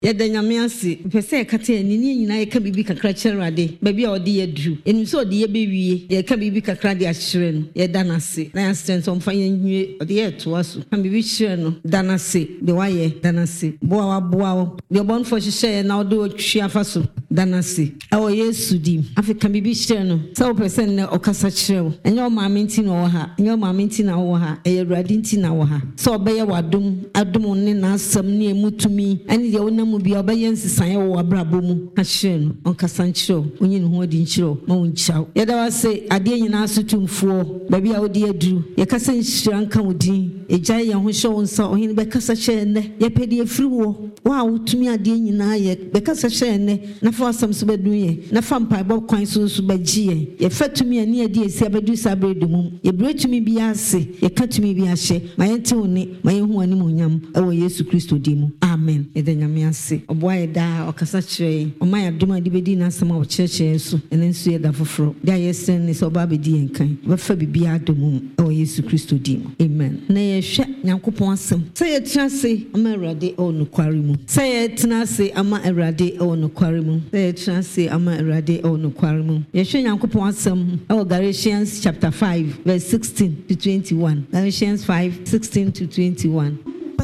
Yɛda nyame ase pese kata ni nyina yɛka bibi kakra kyerade baabi a ɔde yɛduru enim so ɔde yɛbewie yɛka bibi kakra de ahyerɛ no yɛda nase na yɛasɛn so mfa yɛnwie ɔde yɛto aso ka bibi hyerɛ no da nase de wayɛ da nase boa waboa de ɔbɔnfo hyehyɛ na ɔde otwi afa so da nase ɛwɔ Yesu dim afika bibi hyerɛ no sɛ wo pese ne ɔkasa kyerɛ wo ɛnyɛ ɔmaame nti na wɔ ha ɛnyɛ ɔmaame nti na wɔ ha ɛyɛ Awurade nti na wɔ ha sɛ ɔbɛyɛ wadom adom ne na asɛm ne emutumi ɛne deɛ wonam bi obayen sisan wo abrabo mu ahye no onkasa nkyerɛ onye ne ho adi nkyerɛ ma wonkyaw yɛda wase ade nyina asotumfuo baabi a wodi aduru yɛkasa nhyira nka wodin egyae yɛn ho hyɛ wo nsa ohene bɛkasa hyɛ ne yɛpɛde afiri wo wa wotumi ade nyina yɛ bɛkasa hyɛ ne na fa asɛm so bɛdu yɛ na fa mpaebɔ kwan so bɛgye yɛn yɛfa tumi ani adi esi abɛdu sabrɛdu mu yɛbrɛ tumi bi ase yɛka tumi bi ahyɛ ma yɛnte wo ne ma yɛhu anim onyam ɛwɔ Yesu Kristo di mu amen yɛda nyame ase oboa yɛda ɔkasa kyerɛ ɔma yɛadom ade bɛdi n'asɛm a ɔkyerɛkyerɛ so ɛne nso yɛda foforɔ da yɛsɛn ne sɛ ɔba bɛdi yɛn kan bɛfa biribiara adom mu ɛwɔ Yesu Kristo di mu amen na yɛhwɛ Nyankopɔn asɛm sɛ yɛtena ase ama Awurade ɛwɔ nokware mu sɛ yɛtena ase ama Awurade ɛwɔ nokware mu sɛ yɛtena ase ama Awurade ɛwɔ nokware mu yɛhwɛ Nyankopɔn asɛm ɛwɔ Galatians chapter 5 verse 16 to 21 Galatians 5:16 to 21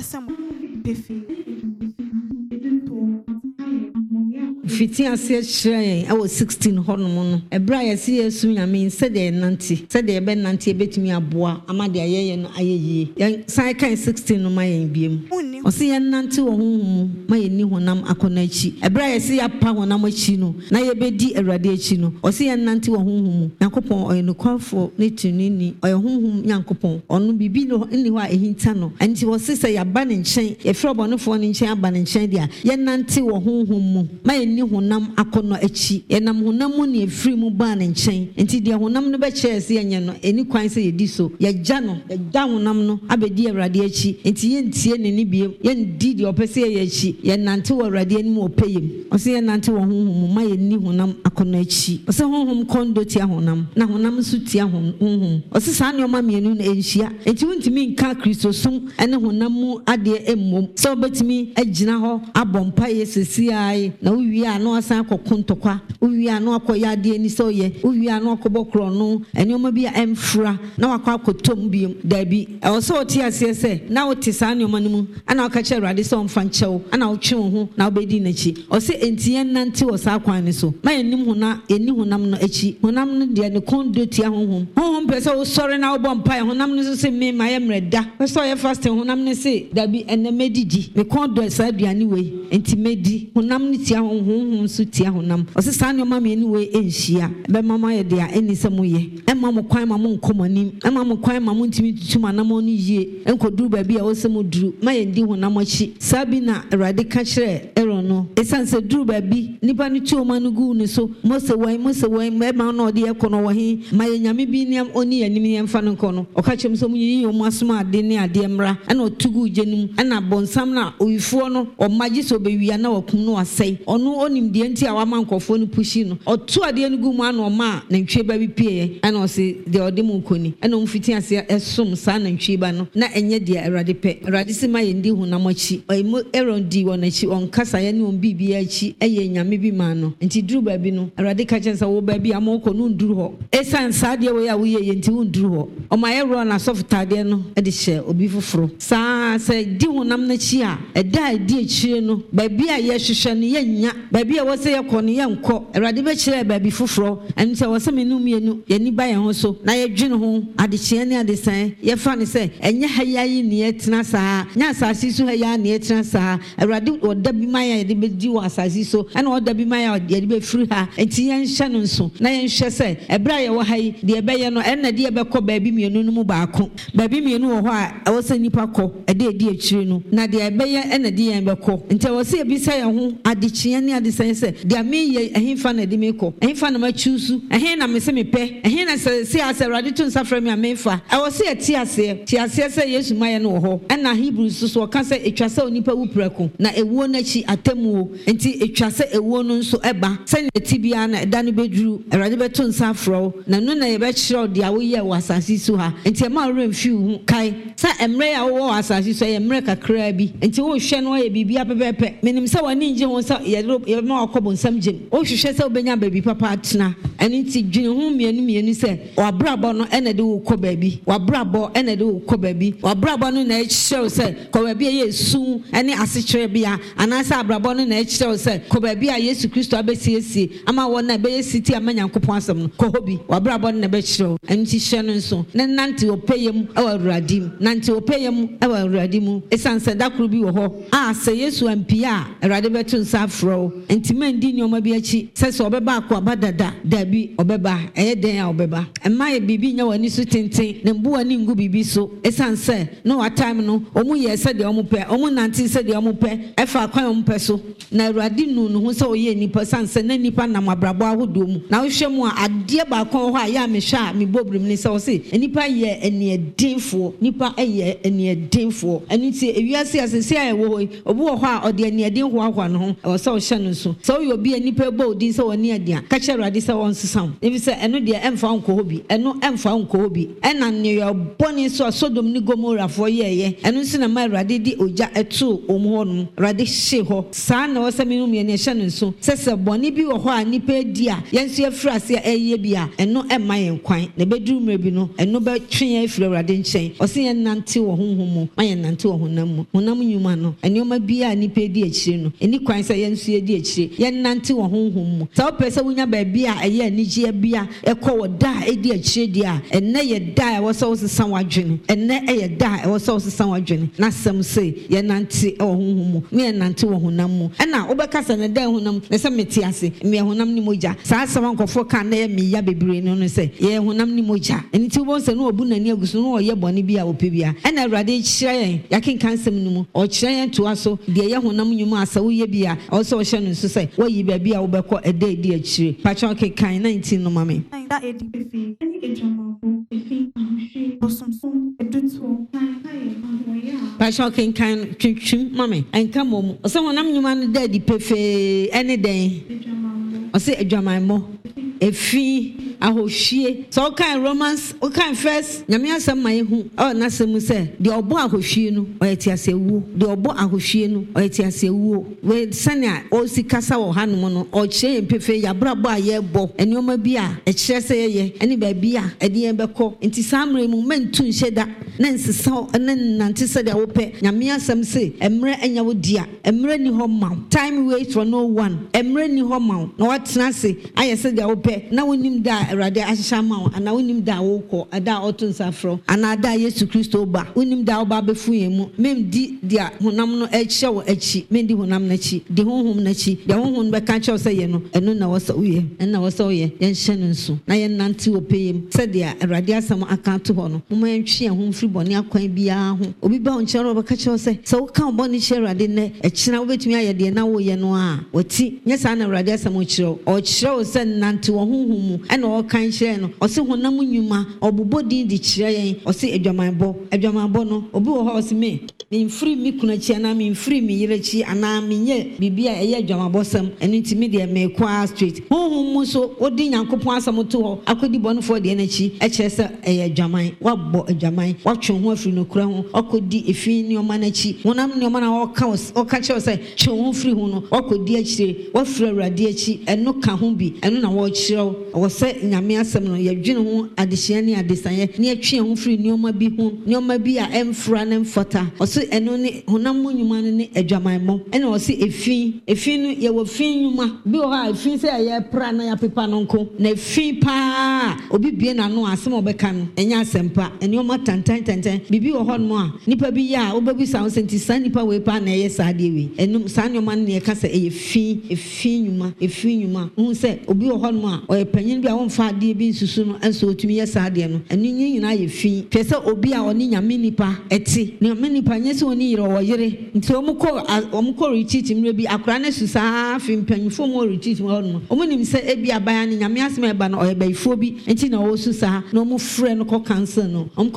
fiti ase kyerɛ ɛwɔ 16 hɔnom no ɛbra yɛse Yesu nyame sɛ de nante sɛ de ɛbɛ nante betumi aboa ama de ayɛyɛ no ayɛyie yɛn sai kan 16 no ma yɛn biem ɔse yɛn nante wɔ honhom ma yɛn ni honam akɔna akyi ɛbra yɛse yɛapa honam akyi no na yɛbɛdi Awurade akyi no ɔse yɛn nante wɔ honhom Nyankopɔn ɔyɛ nokwafo ne tunini ɔyɛ honhom Nyankopɔn ɔno bibi no nni hɔ a ehinta no anti wɔse sɛ yɛaba ne nkyɛn yɛfrɛ bɔnefoɔ ne nkyɛn aba ne nkyɛn dia yɛn nante wɔ honhom mu ma yɛn ni honam akɔnɔ akyi yɛnam honam mu ne efiri mu ba ne nkyɛn enti deɛ honam no bɛkyerɛ sɛ yɛnyɛ no eni kwan sɛ yɛdi so yɛgya no yɛda honam no abɛdi Awurade akyi enti yɛntie ne biem yɛndi deɛ ɔpɛ sɛ yɛyɛ akyi yɛnante wɔ Awurade anim ɔpɛyem ɔsɛ yɛnante wɔ honhom mu ma yɛni honam akɔnɔ akyi ɔsɛ honhom kɔndo tia honam na honam nso tia honhom ɔsɛ saa nneɛma mmienu na ɛnhyia enti wontumi nka Kristosom ɛne honam mu adeɛ emmom sɛ wobɛtumi agyina hɔ abɔ mpaeɛ sesiae na wowie a no asan kokontokwa wowie a no akɔyɛ adeɛ ni sɛ ɔyɛ wowie a no akɔbɔ korɔ no ɛnneɛma bi a ɛmfra na wakɔ akɔtɔm biem dabi ɛwɔ sɛ ɔte aseɛ sɛ na wote saa nneɛma no mu ana ɔka kyerɛ Awurade sɛ ɔmfa nkyɛw ana wotwe wo ho na wobɛdi n'akyi ɔsɛ enti yɛn nante wɔ saa kwan ne so ma yɛnim hona yɛni honam no akyi honam no deɛ ne kɔndo tia honhom pɛ sɛ wosɔre na wobɔ mpaeɛ honam no so sɛ me ma yɛ mmerɛda pɛ sɛ ɔyɛ fasting honam no sɛ dabi ɛnɛ mɛdidi me kɔndo saa aduane wei enti mɛdi honam no tia honhom so tia honam ɔsɛ saa nneɛma mmienu wei ɛnhyia bɛma ma yɛ deɛ ɛni sɛ moyɛ ɛma mo kwan ma mo nkɔm anim ɛma mo kwan ma mo ntumi tutum anam no yie ɛnkɔduru baabi a wɔsɛ mo duru ma yɛndi honam akyi saa bi na Awurade ka kyerɛ Aaron no ɛsiane sɛ duru baabi nipa no tuoma no gu ne so Mose wɔn mɛma no ɔde yɛkɔ no wɔ he ma yɛ nyame bi ne ɔne yɛnim yɛmfa no nkɔ no ɔka kyerɛ m sɛ moyiyi ɔmo asom ade ne adeɛ mmra ɛna ɔtugu gye no mu ɛna bɔnsam na owifoɔ no ɔmagye sɛ ɔbɛwia na wakum no wasɛe ɔno onim deɛ nti a wama nkɔfoɔ no pushi no ɔto adeɛ no gu mu ana ɔma nantwie ba bi pie ɛna ɔse deɛ ɔde mu nkɔni ɛna ɔmfiti ase ɛsom saa nantwie ba no na ɛnyɛ deɛ Awurade pɛ Awurade se ma yɛndi honam akyi ɔyɛ Aaron di wɔn akyi ɔnkasa yɛ ne wɔn bibi akyi ɛyɛ nyame bi ma no nti duru baabi no Awurade ka kyerɛ sɛ wo baabi a mo kɔ no nduru hɔ ɛsan saa deɛ wo yɛ a woyɛ yɛ nti wo nduru hɔ ɔma yɛ ro na sɔfo tadeɛ no ɛde hyɛ obi foforo saa sɛ di honam n'akyi a ɛda a ɛdi akyire no baabi a yɛhwehwɛ no yɛnya baabi a wɔsɛ yɛkɔ no yɛnkɔ Awurade bɛkyerɛ baabi foforɔ ɛno sɛ wɔsɛ menu mmienu yɛni ba yɛn ho so na yɛdwene ho adekyeɛ ne adesan yɛfa ne sɛ ɛnyɛ ha yi ne yɛtena saa nyɛ asase so ha yi ne yɛtena saa Awurade ɔda bi ma yɛ yɛde bɛdi wɔ asase so ɛna ɔda bi ma yɛ yɛde bɛfiri ha enti yɛnhyɛ no nso na yɛnhwɛ sɛ ɛberɛ a yɛwɔ ha yi deɛ ɛbɛyɛ no ɛna deɛ ɛbɛkɔ baabi mmienu no mu baako baabi mmienu wɔ hɔ a ɛwɔ sɛ nipa kɔ ɛde ɛdi akyire no na deɛ ɛbɛyɛ ɛna deɛ yɛn bɛkɔ nti ɛwɔ sɛ ebisa yɛn ho adekyeɛ ne adesan sɛ deɛ meyɛ ɛhenfa na ɛde me kɔ ɛhenfa na makyiw so ɛhen na mese mepɛ ɛhen na sɛ asɛ Awurade to nsa frɛ me a memfa ɛwɔ sɛ yɛte aseɛ sɛ Yesu mayɛ no wɔ hɔ ɛna Hebrews so ɔka sɛ ɛtwa sɛ onipa wu prɛko na ɛwuo n'akyi atemmuo nti ɛtwa sɛ ɛwuo no nso ɛba sɛnea ɛti biara na ɛda no bɛduru Awurade bɛto nsa frɛ wo na no na yɛbɛkyerɛ wo deɛ woyɛ wɔ asase so ha nti ɛma worɛmfi wo ho kae sɛ mmerɛ a wowɔ wɔ asase asase so ye mre kakra bi enti wo hwe no ye bibia pepepe menim se wani nje ho sa ye ma akobo nsam gem wo hwehwe se obenya baby papa atena eni ti dwene ho mienu se wabrabo no ene de wo kɔ baabi wabrabo ene de wo kɔ baabi wabrabo no na ekyerɛw se kɔ baabi ye su ene asekyerɛ bia anasa abrabo no na ekyerɛw se kɔ baabi a Yesu Kristo abesiesie ama wo na be yesiti amanya nkopon asɛm no kɔ hobi wabrabo no na be kyerɛw eni ti hwɛ no nso ne nante opeyem ɛwɔ Awurade nante opeyem ɛwɔ Awurade mu esanse dakoro bi wɔ hɔ a sɛ Yesu ampia Awurade beto nsa afro enti mandi nyoma bi achi sɛ obeba akɔ abadada dabi obeba ɛyɛ den a obeba ɛma ye bibi nya wani so tenten ne mbu wani ngu bibi so esanse no wa time no omu ye sɛ de omu pɛ omu nante sɛ de omu pɛ ɛfa kwan omu pɛ so na Awurade nu no ho sɛ oye nipa sanse na nipa na mabrabo ahodo mu na wo hwɛ mu a adeɛ ba kon hɔ a ya me hwɛ a me bobrim ni sɛ wo se nipa yɛ eniedinfo nipa ɛyɛ eniedinfo ɛni ti ewiase asese a ɛwɔ hɔ obu wɔ hɔ a ɔde eniedin ho ahwa no ho ɛwɔ sɛ wo hwɛ no so sɛ wo obi nipa bo odin sɛ woni adia ka kyerɛ Awurade sɛ won sesam ebi sɛ ɛno deɛ ɛmfa nkɔ hɔ bi ɛno ɛmfa nkɔ hɔ bi ɛna ne yɛ bɔne so Sodom ne Gomora fo yɛyɛ ɛno nso na ma Awurade di ogya ɛto omu hɔ no Awurade hye hɔ saa na wɔ sɛ minum yɛ ne hwɛ no so sɛ bɔne bi wɔ hɔ a nipa di a yɛnso yɛfra ase ɛyɛ bi a ɛno ɛma yɛn kwan na beduru mmerɛ bi no ɛno bɛtwe yɛn afiri Awurade nkyɛn ɔse yɛn nante wɔ honhom mu ma yɛn nante wɔ honam mu honam nnwuma no ɛnneɛma bi a nipa di akyire no ɛni kwan sɛ yɛnso yɛ di akyire yɛn nante wɔ honhom mu sɛ wopɛ sɛ wonya baabi a ɛyɛ anigye bia ɛkɔ wɔ da a ɛdi akyire di a ɛnɛ yɛ da a ɛwɔ sɛ wosesa wadwene ɛnɛ ɛyɛ da a ɛwɔ sɛ wosesa wadwene na sɛm sɛ yɛn nante wɔ honhom mu me yɛn nante wɔ honam mu ɛna wobɛka sɛ ne da honam ne sɛ mete ase me honam ni mogya saa asɛm nkɔfo ka na yɛ meya bebree no sɛ yɛ honam ni mogya ɛni ti wobɔ sɛ no obu nani aguso no ɔyɛ bɔne bi a opɛ bia ɛna Awurade kyerɛ yɛn yakenka nsɛm no mu ɔkyerɛ yɛn toa so deɛ yɛ honam nnwuma asa woyɛ bia ɔwɔ sɛ ɔhyɛ no nso sɛ wɔyi baabi a wobɛkɔ ɛda edi akyire patwa kekan 19 no mame da edi befi ɛne edwamafo efi ahwehwe ɔsonson edutuo patwa kekan twitwim mame ɛnka mom ɔsɛ honam nnwuma no da edi pefee ɛne den ɔsɛ edwamammo efi ahohwie so kan Romans o kan first nyame asɛm ma yehu na asɛm sɛ de ɔbɔ ahohwie no ɔyɛ ti asɛwu de ɔbɔ ahohwie no ɔyɛ ti asɛwu we sɛnea o si kasa wɔ hanom no ɔkyerɛ mpefe yabrabɔ a yɛbɔ enioma bi a ɛkyerɛ sɛ yɛyɛ ɛne baabi a ɛde yɛn bɛkɔ nti samre mu mentu nhyɛ da na nsesa ne nante sɛ de wopɛ nyame asɛm sɛ emre enya wo dia emre ni hɔ ma time wait for no one emre ni hɔ ma na watena se ayɛ sɛ de wopɛ na wonim da Awurade ahyehyɛ ma wo ana wonim da wokɔ ada ɔto nsafro ana da Yesu Kristo ba wonim da woba befu yɛn mu memdi dia honam no ɛkyɛ wo akyi mendi honam no akyi di honhom no akyi dia honhom bɛka kyɛw sɛ yɛ no ɛno na wɔsɛ woyɛ ɛna wɔsɛ woyɛ yɛnhyɛ no nso na yɛnante wɔ pɛyɛm sɛdeɛ Awurade asɛm aka to hɔ no moma yɛntwe yɛn ho mfiri bɔne akwan biara ho obi ba wo nkyɛn no wɔbɛka kyɛw sɛ woka wo bɔne kyerɛ Awurade nnɛ ɛkyena wobɛtumi ayɛ deɛ na woyɛ no a wɔti nyɛ saa na Awurade asɛm ɔkyerɛw ɔkyerɛw sɛ nante wɔ honhom mu ɛna ɔkan kyerɛ no ɔse honam nnwuma ɔbobɔ din de kyerɛ yɛn ɔse adwamanbɔ no obi wɔ hɔ ɔse me mfiri mi kuna akyi na mfiri mi yere akyi ana menyɛ bibi a ɛyɛ adwamanbɔ sɛm ɛno nti me deɛ mekɔ straight honhom mu so odi Nyankopɔn asɛm to hɔ akɔdi bɔnefoɔ deɛ n'akyi ɛkyerɛ sɛ ɛyɛ adwaman wabɔ adwaman watwe ho afiri no kura ho ɔkɔdi efi nneɔma n'akyi honam nneɔma na ɔka kyerɛ sɛ twe ho firi ho no ɔkɔdi akyire wafiri Awurade akyi ɛno ka ho bi ɛno na wɔkyerɛw ɔwɔ sɛ nyame asɛm no yɛdwene ho adehyia ne adesanyɛ ne yɛtwe ho firi nneɔma bi ho nneɔma bi a ɛmfra ne mfata ɔso ɛno ne honam mu nnwuma no ne adwamanmmɔ ɛna ɔse efi no yɛwɔ fi nnwuma bi wɔ hɔ a efi sɛ ɛyɛ pra na yɛapepa no nko na efi paa obi bie n'ano asɛm ɔbɛka no ɛnyɛ asɛmpa nneɔma tantan bibi wɔ hɔ no a nipa bi yɛ a wobɛbisa wo sɛ nti saa nipa wei paa na ɛyɛ saa deɛ wei ɛnum saa nneɔma no ne yɛka sɛ ɛyɛ efi nnwuma wohu sɛ obi wɔ hɔ no a ɔyɛ panyin bi a wɔmfa adeɛ bi nsusu no ɛnso otumi yɛ saa deɛ no ɛno nyinaa yɛ fi hwɛ sɛ obi a ɔne nyame nipa ɛte nyame nipa nyɛ sɛ ɔne yere ɔwɔ yere nti ɔmo kɔ retreat mmerɛ bi akora ne su saa fi mpanyinfoɔ mu retreat mu hɔ no ɔmo nim sɛ ebi aban ne nyame asɛm ɛba no ɔyɛ bayifoɔ bi nti na ɔwɔ su saa na ɔmo frɛ no kɔ cancel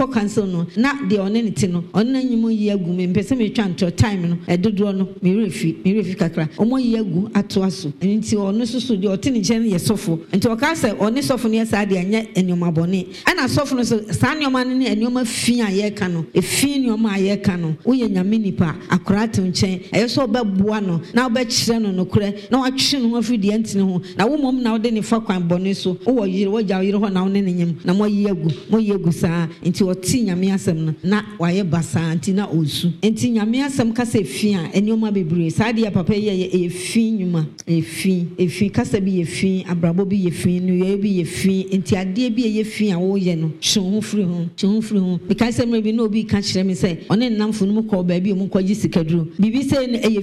no na deɛ ɔne ne te no ɔne n'anyim yi agu me mpɛ sɛ metwa ntɔ time no ɛdodoɔ no merɛ fi kakra ɔmo yi agu atoa so nti ɔno soso deɛ ɔte ne nkyɛn yɛ sɔfo nti ɔka sɛ ɔne sɔfo no yɛ saa de anya enioma bɔne ana sɔfo no so saa nneɛma no ne enioma fi a yɛka no efi nneɛma a yɛka no woyɛ nyame nipa akora te nkyɛn ɛyɛ sɛ ɔbɛboa no na ɔbɛkyerɛ no nokorɛ na watwe no ho afiri deɛ ntene ho na wo mmom na wode ne fa kwan bɔne so wowɔ yere wagya yere hɔ na wo ne ne nyam na moyi agu saa nti ɔte nyame asɛm no na wayɛ basaa nti na ɔsu nti nyame asɛm kasa efi a enioma bebree saa deɛ papa yɛ efi nnwuma efi kasa bi yɛ fi abrabɔ bi yɛ fi no bi yɛ fi nti adeɛ bi yɛ fi a woyɛ no twe ho firi ho because sɛ bi na obi ka kyerɛ me sɛ ɔne nnamfo no mu kɔ baabi mu kɔgye sikaduro bibi sɛ ɛyɛ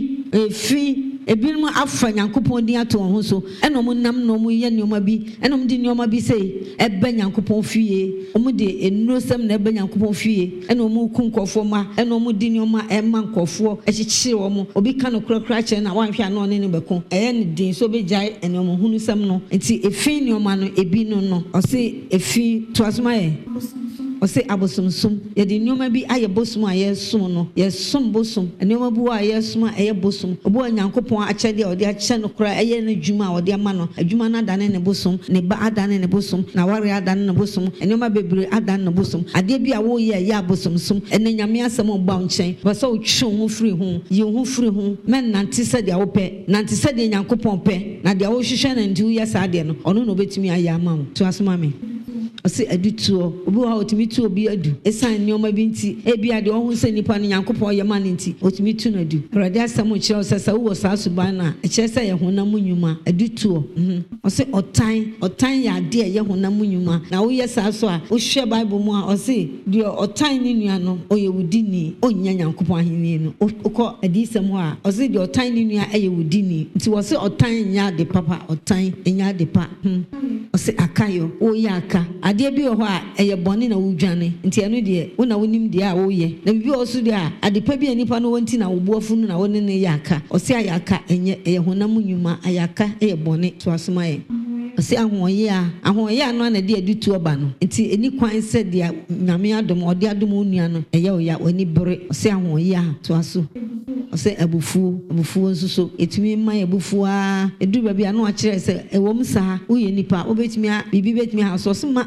fi ebinom afa nyankopɔn din ato ho so ɛna ɔmo nam na ɔmo yɛ nneɛma bi ɛna ɔmo de nneɛma bi sɛ ɛbɛ nyankopɔn fie ɔmo de enurosɛm na ɛbɛ nyankopɔn fie ɛna ɔmo ku nkɔfoɔ ma ɛna ɔmo de nneɛma ɛma nkɔfoɔ ɛkyekyere ɔmo obi ka no korakora kyerɛ na wanhwɛ a na ɔne ne bɛko ɛyɛ ne din so obɛgyae nneɛma hunu sɛm no nti efi nneɛma no ebi no ɔse efi toasoma yɛ ɔse abosomsom yɛde nneɛma bi ayɛ bosom a yɛsom no yɛsom bosom nneɛma bi a yɛsom a ɛyɛ bosom obo nyankopɔn akyɛde a ɔde akyɛ no kora ɛyɛ no adwuma a ɔde ama no adwuma no adane ne bosom ne ba adane ne bosom na ware adane ne bosom nneɛma bebree adane ne bosom adeɛ bi a woyɛ ɛyɛ abosomsom ɛne nyame asɛm ɔba nkyɛn bɛsɛ wotwe ho firi ho yi ho firi ho mɛnante sɛdeɛ wopɛ nante sɛdeɛ nyankopɔn pɛ na deɛ wohwehwɛ no nti woyɛ saa deɛ no ɔno na obɛtumi ayɛ ama wo to asoma me ɔse adutuo obi wɔ ha otumi tu obi adu esan nneɛma bi nti ebi ade ɔho sɛ nipa no nyankopɔn yɛ ma no nti otumi tu no adu awurade asɛm kyerɛ sɛ sɛ wowɔ saa suban no a ɛkyerɛ sɛ yɛ honam nnwuma adutuo ɔse ɔtan yɛ ade a ɛyɛ honam nnwuma na woyɛ saa so a wohwɛ bible mu a ɔse deɛ ɔtan ne nua no ɔyɛ wodini ɔnnya nyankopɔn ahenni no wokɔ adiyisɛm hɔ a ɔse deɛ ɔtan ne nua ɛyɛ wodini nti wɔse ɔtan nyɛ ade papa ɔtan nyɛ ade pa ɔse akayo woyɛ aka adeɛ bi wɔ hɔ a ɛyɛ bɔne na wodwane nti ɛno deɛ wo na wonim deɛ a woyɛ na bibi wɔ so deɛ a adepa bi a nipa no wɔnti na wobuafo no na wɔne ne yɛ aka ɔse ayɛ aka ɛyɛ honam nnwuma ayɛ aka ɛyɛ bɔne to asoma yɛ ɔse ahoɔyɛ ano na de adutu ɔba no nti ɛni kwan sɛ deɛ nyame adom ɔde adom onua no ɛyɛ wo ya w'ani bere ɔse ahoɔyɛ a to aso ɔse abufuo nso so etumi ma abufuo a edu baabi a no akyerɛ sɛ ɛwɔm saa woyɛ nipa wobɛtumi a bibi bɛtumi a so ɔse ma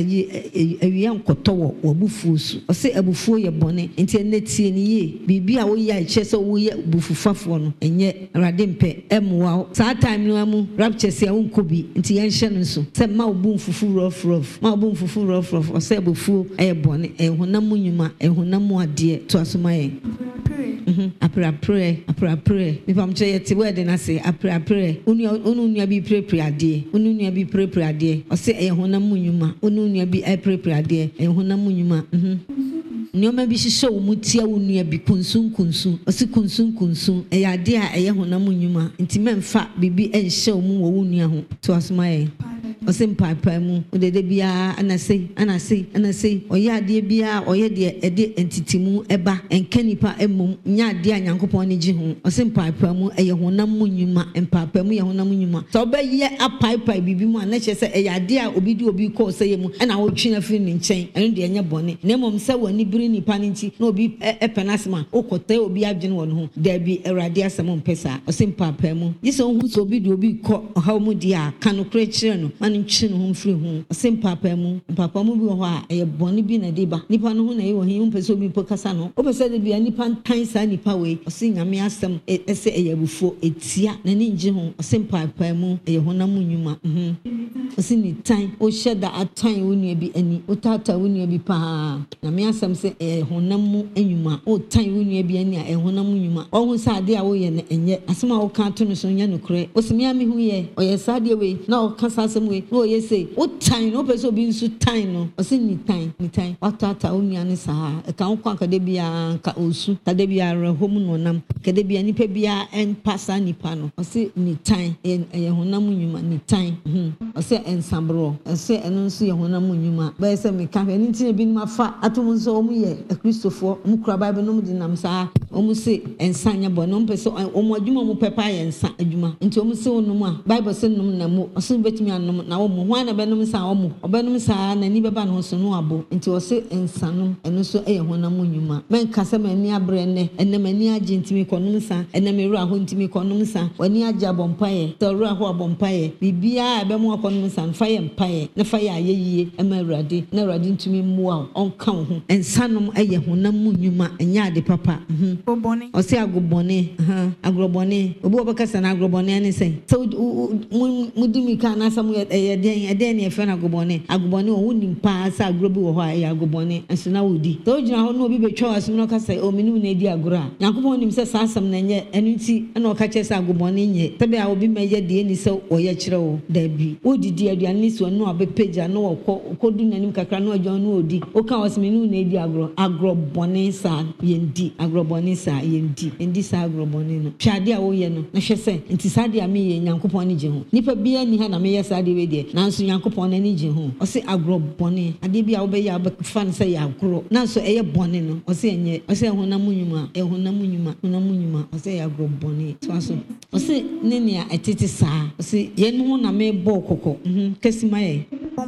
awia nkɔtɔ wɔ abufuo so ɔse abufuo yɛ bɔne nti ɛnɛ tie ne yie bibi a woyɛ a ɛkyerɛ sɛ woyɛ bufufafoɔ no ɛnyɛ awurade mpɛ ɛmmoa wo saa time no mu rapture sɛ wonkɔ bi nti yɛnhyɛ no nso sɛ ma wobu mfufu rɔfrɔf ɔsɛ abufuo ɛyɛ bɔne ɛyɛ honam nnwuma ɛyɛ honam adeɛ to asoma yɛ aprapre mipam kyerɛ yɛte wɛde no ase aprapre unu nua bi prepre adeɛ ɔse ɛyɛ honam nnwuma unu nua bi prepre adeɛ ɛyɛ honam nnwuma nneɛma bi hyehyɛ wo mu tia wo nua bi kunsun ɔse kunsun ɛyɛ adeɛ a ɛyɛ honam nnwuma nti mɛmfa bibi ɛnhyɛ wo mu wɔ wo nua ho to asoma yɛ ɔse mpaapae mu wodede biara anasei ɔyɛ adeɛ biara ɔyɛ deɛ ɛde entitimu ɛba ɛnka nipa mmom nya adeɛ a nyankopɔn ne gye ho ɔse mpaapae mu ɛyɛ honam mu nnwuma mpaapae mu yɛ honam nnwuma sɛ ɔbɛyɛ apaapae bibi mu a na kyerɛ sɛ ɛyɛ adeɛ a obi de obi kɔ ɔsɛ yɛ mu ɛna wotwe afiri ne nkyɛn ɛno deɛ ɛnyɛ bɔne na mmom sɛ w'ani bere nipa no nti na obi ɛpɛ n'asɛm a wokɔtɛ obi adwene wɔ no ho daabi awurade asɛm mpɛ saa ɔse mpaapae mu gye sɛ wohu sɛ obi de obi kɔ ɔhaw mu deɛ a ka no korɛ kyerɛ no ma no ntwe no ho mfiri ho ɔse mpaapae mu bi wɔ hɔ a ɛyɛ bɔne bi na de ba nipa no ho na ɛyɛ wɔ hi wompɛ sɛ obi mpo kasa no wopɛ sɛ de bia nipa ntan saa nipa wei ɔse nyame asɛm ɛsɛ ɛyɛ abufuo ɛtia n'ani ngye ho ɔse mpaapae mu ɛyɛ honam nnwuma ɔse ne tan wohyɛ da atan wo nua bi ani wotata wo nua bi paa nyame asɛm sɛ ɛyɛ honam mu nnwuma wotan wo nua bi ani a ɛyɛ honam nnwuma ɔho sɛ adeɛ a woyɛ no ɛnyɛ asɛm a woka to no so nyɛ nokorɛ ɔsɛmi a me ho yɛ ɔyɛ saa deɛ wei na ɔka saa asɛm wei na ɔyɛ sɛ wotan no wopɛ sɛ obi nso tan no ɔse ne tan watata wo nua no saa ɛka wo kɔ akada biara nka ɔsu kada biara hɔ mu na ɔnam kada biara nipa biara ɛmpa saa nipa no ɔse ne tan ɛyɛ honam nnwuma ne tan ɔse ɛnsaborɔ ɛsɛ ɛno nso yɛ honam nnwuma bɛyɛ sɛ meka hwɛ ɛno nti na binom afa atom nso ɔmo yɛ akristofoɔ ɔmo kura bible no ɔmo de nam saa ɔmo se ɛnsa nyɛ bɔ na ɔmo pɛ sɛ ɔmo adwuma ɔmo pɛpa yɛ nsa adwuma nti ɔmo se ɔnom a bible se nom na mo ɔse bɛtumi anom na ɔmo ho ana bɛnom saa ɔmo ɔbɛnom saa n'ani bɛba ne ho so no abo nti ɔse nsa nom ɛno nso ɛyɛ honam nnwuma mɛnka sɛ m'ani abrɛ ɛnɛ m'ani agye ntimi kɔnom saa ɛnɛ mewura hɔ ntimi kɔnom saa w'ani agye abɔ mpaeɛ sɛ ɔwura hɔ abɔ mpaeɛ biribiara ɛbɛmo akɔ no san fa ye mpae na fa ye ayeye ema awurade na awurade ntumi mmua onka wo ho ensanom eye honam mu nnwuma enya ade papa Bobone. o se agobone agrobone obi obekasa na agrobone ne sen so mudimi ka na samu eden ne fe na agobone o woni pa sa agrobi wo ho a agobone enso na wodi so gina ho no obi betwa asum no kasa o menu na edi agora yakobon nim se sasam na nye enunti na o ka che sa agobone nye tebe a obi meye de ni se o ye kire wo da bi odidi aduane so no abepeja na wo kodu nanim kakra na ojon no odi o ka osmenu na edi agrobone sa yendi agrobone sa yendi endi sa agrobone no hwade a wo ye no na hwese nti sade a me ye nyankopon ne je ho nipa bia ni ha na me ye sade we de nanso nyankopon na ne je ho o se agrobone ade bia wo be ya fan se ya agro nanso eye bone no o se enye o se honam nnwuma o se ya agrobone so o se ne ne a etete sa o se ye no na me bo kokko kasima ye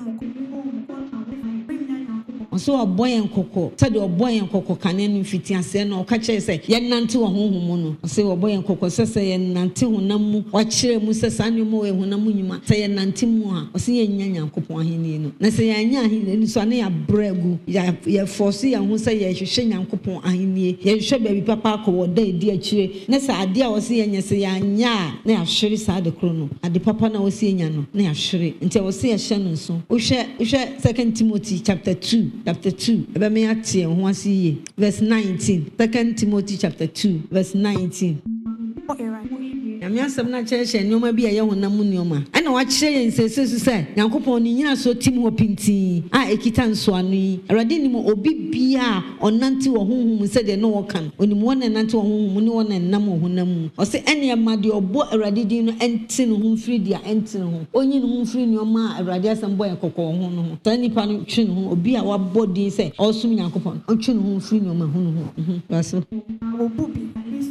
so oboyen kokko said oboyen kokko kanen mfiti ase na o ka kire se ye nante wo honhom no se oboyen kokko se ye nante honam mu wa kire mu se sanyo mu we honam nyuma se ye nante mu a o se ye nya nyankopon ahini no na se ye nya ahini no so na ya bregu ya force ya ho se ye hwehwe nyankopon ahini ye hwehwe baby papa ko wo da edi akire na se ade a o se ye nya se ya nya na ya hwere sa ade kro no ade papa na o se ye nya no na ya hwere nti o se ye hye no so o hwe 2 Timothy chapter 2 ebe me atie ho asiye verse 19 2 Timothy chapter 2 verse 19 Nyame asem na kyerehye nneoma bi a ye honam nneoma ana wa kyereh yen sese se Nyankopon ni nyina so tim ho pinti a ekita nso anu yi awrade ni mo obi bia onante wo honhom se de no wo kan onim wona nante wo honhom ni wona nam wo honam o se ene ma de obo awrade din no enti no ho mfiri dia enti no ho onyi no ho mfiri nneoma awrade asem boy kokko ho no ho tani pa no twi no ho obi a wabɔ din se osum Nyankopon otwi no ho mfiri nneoma ho no ho baso Obubi.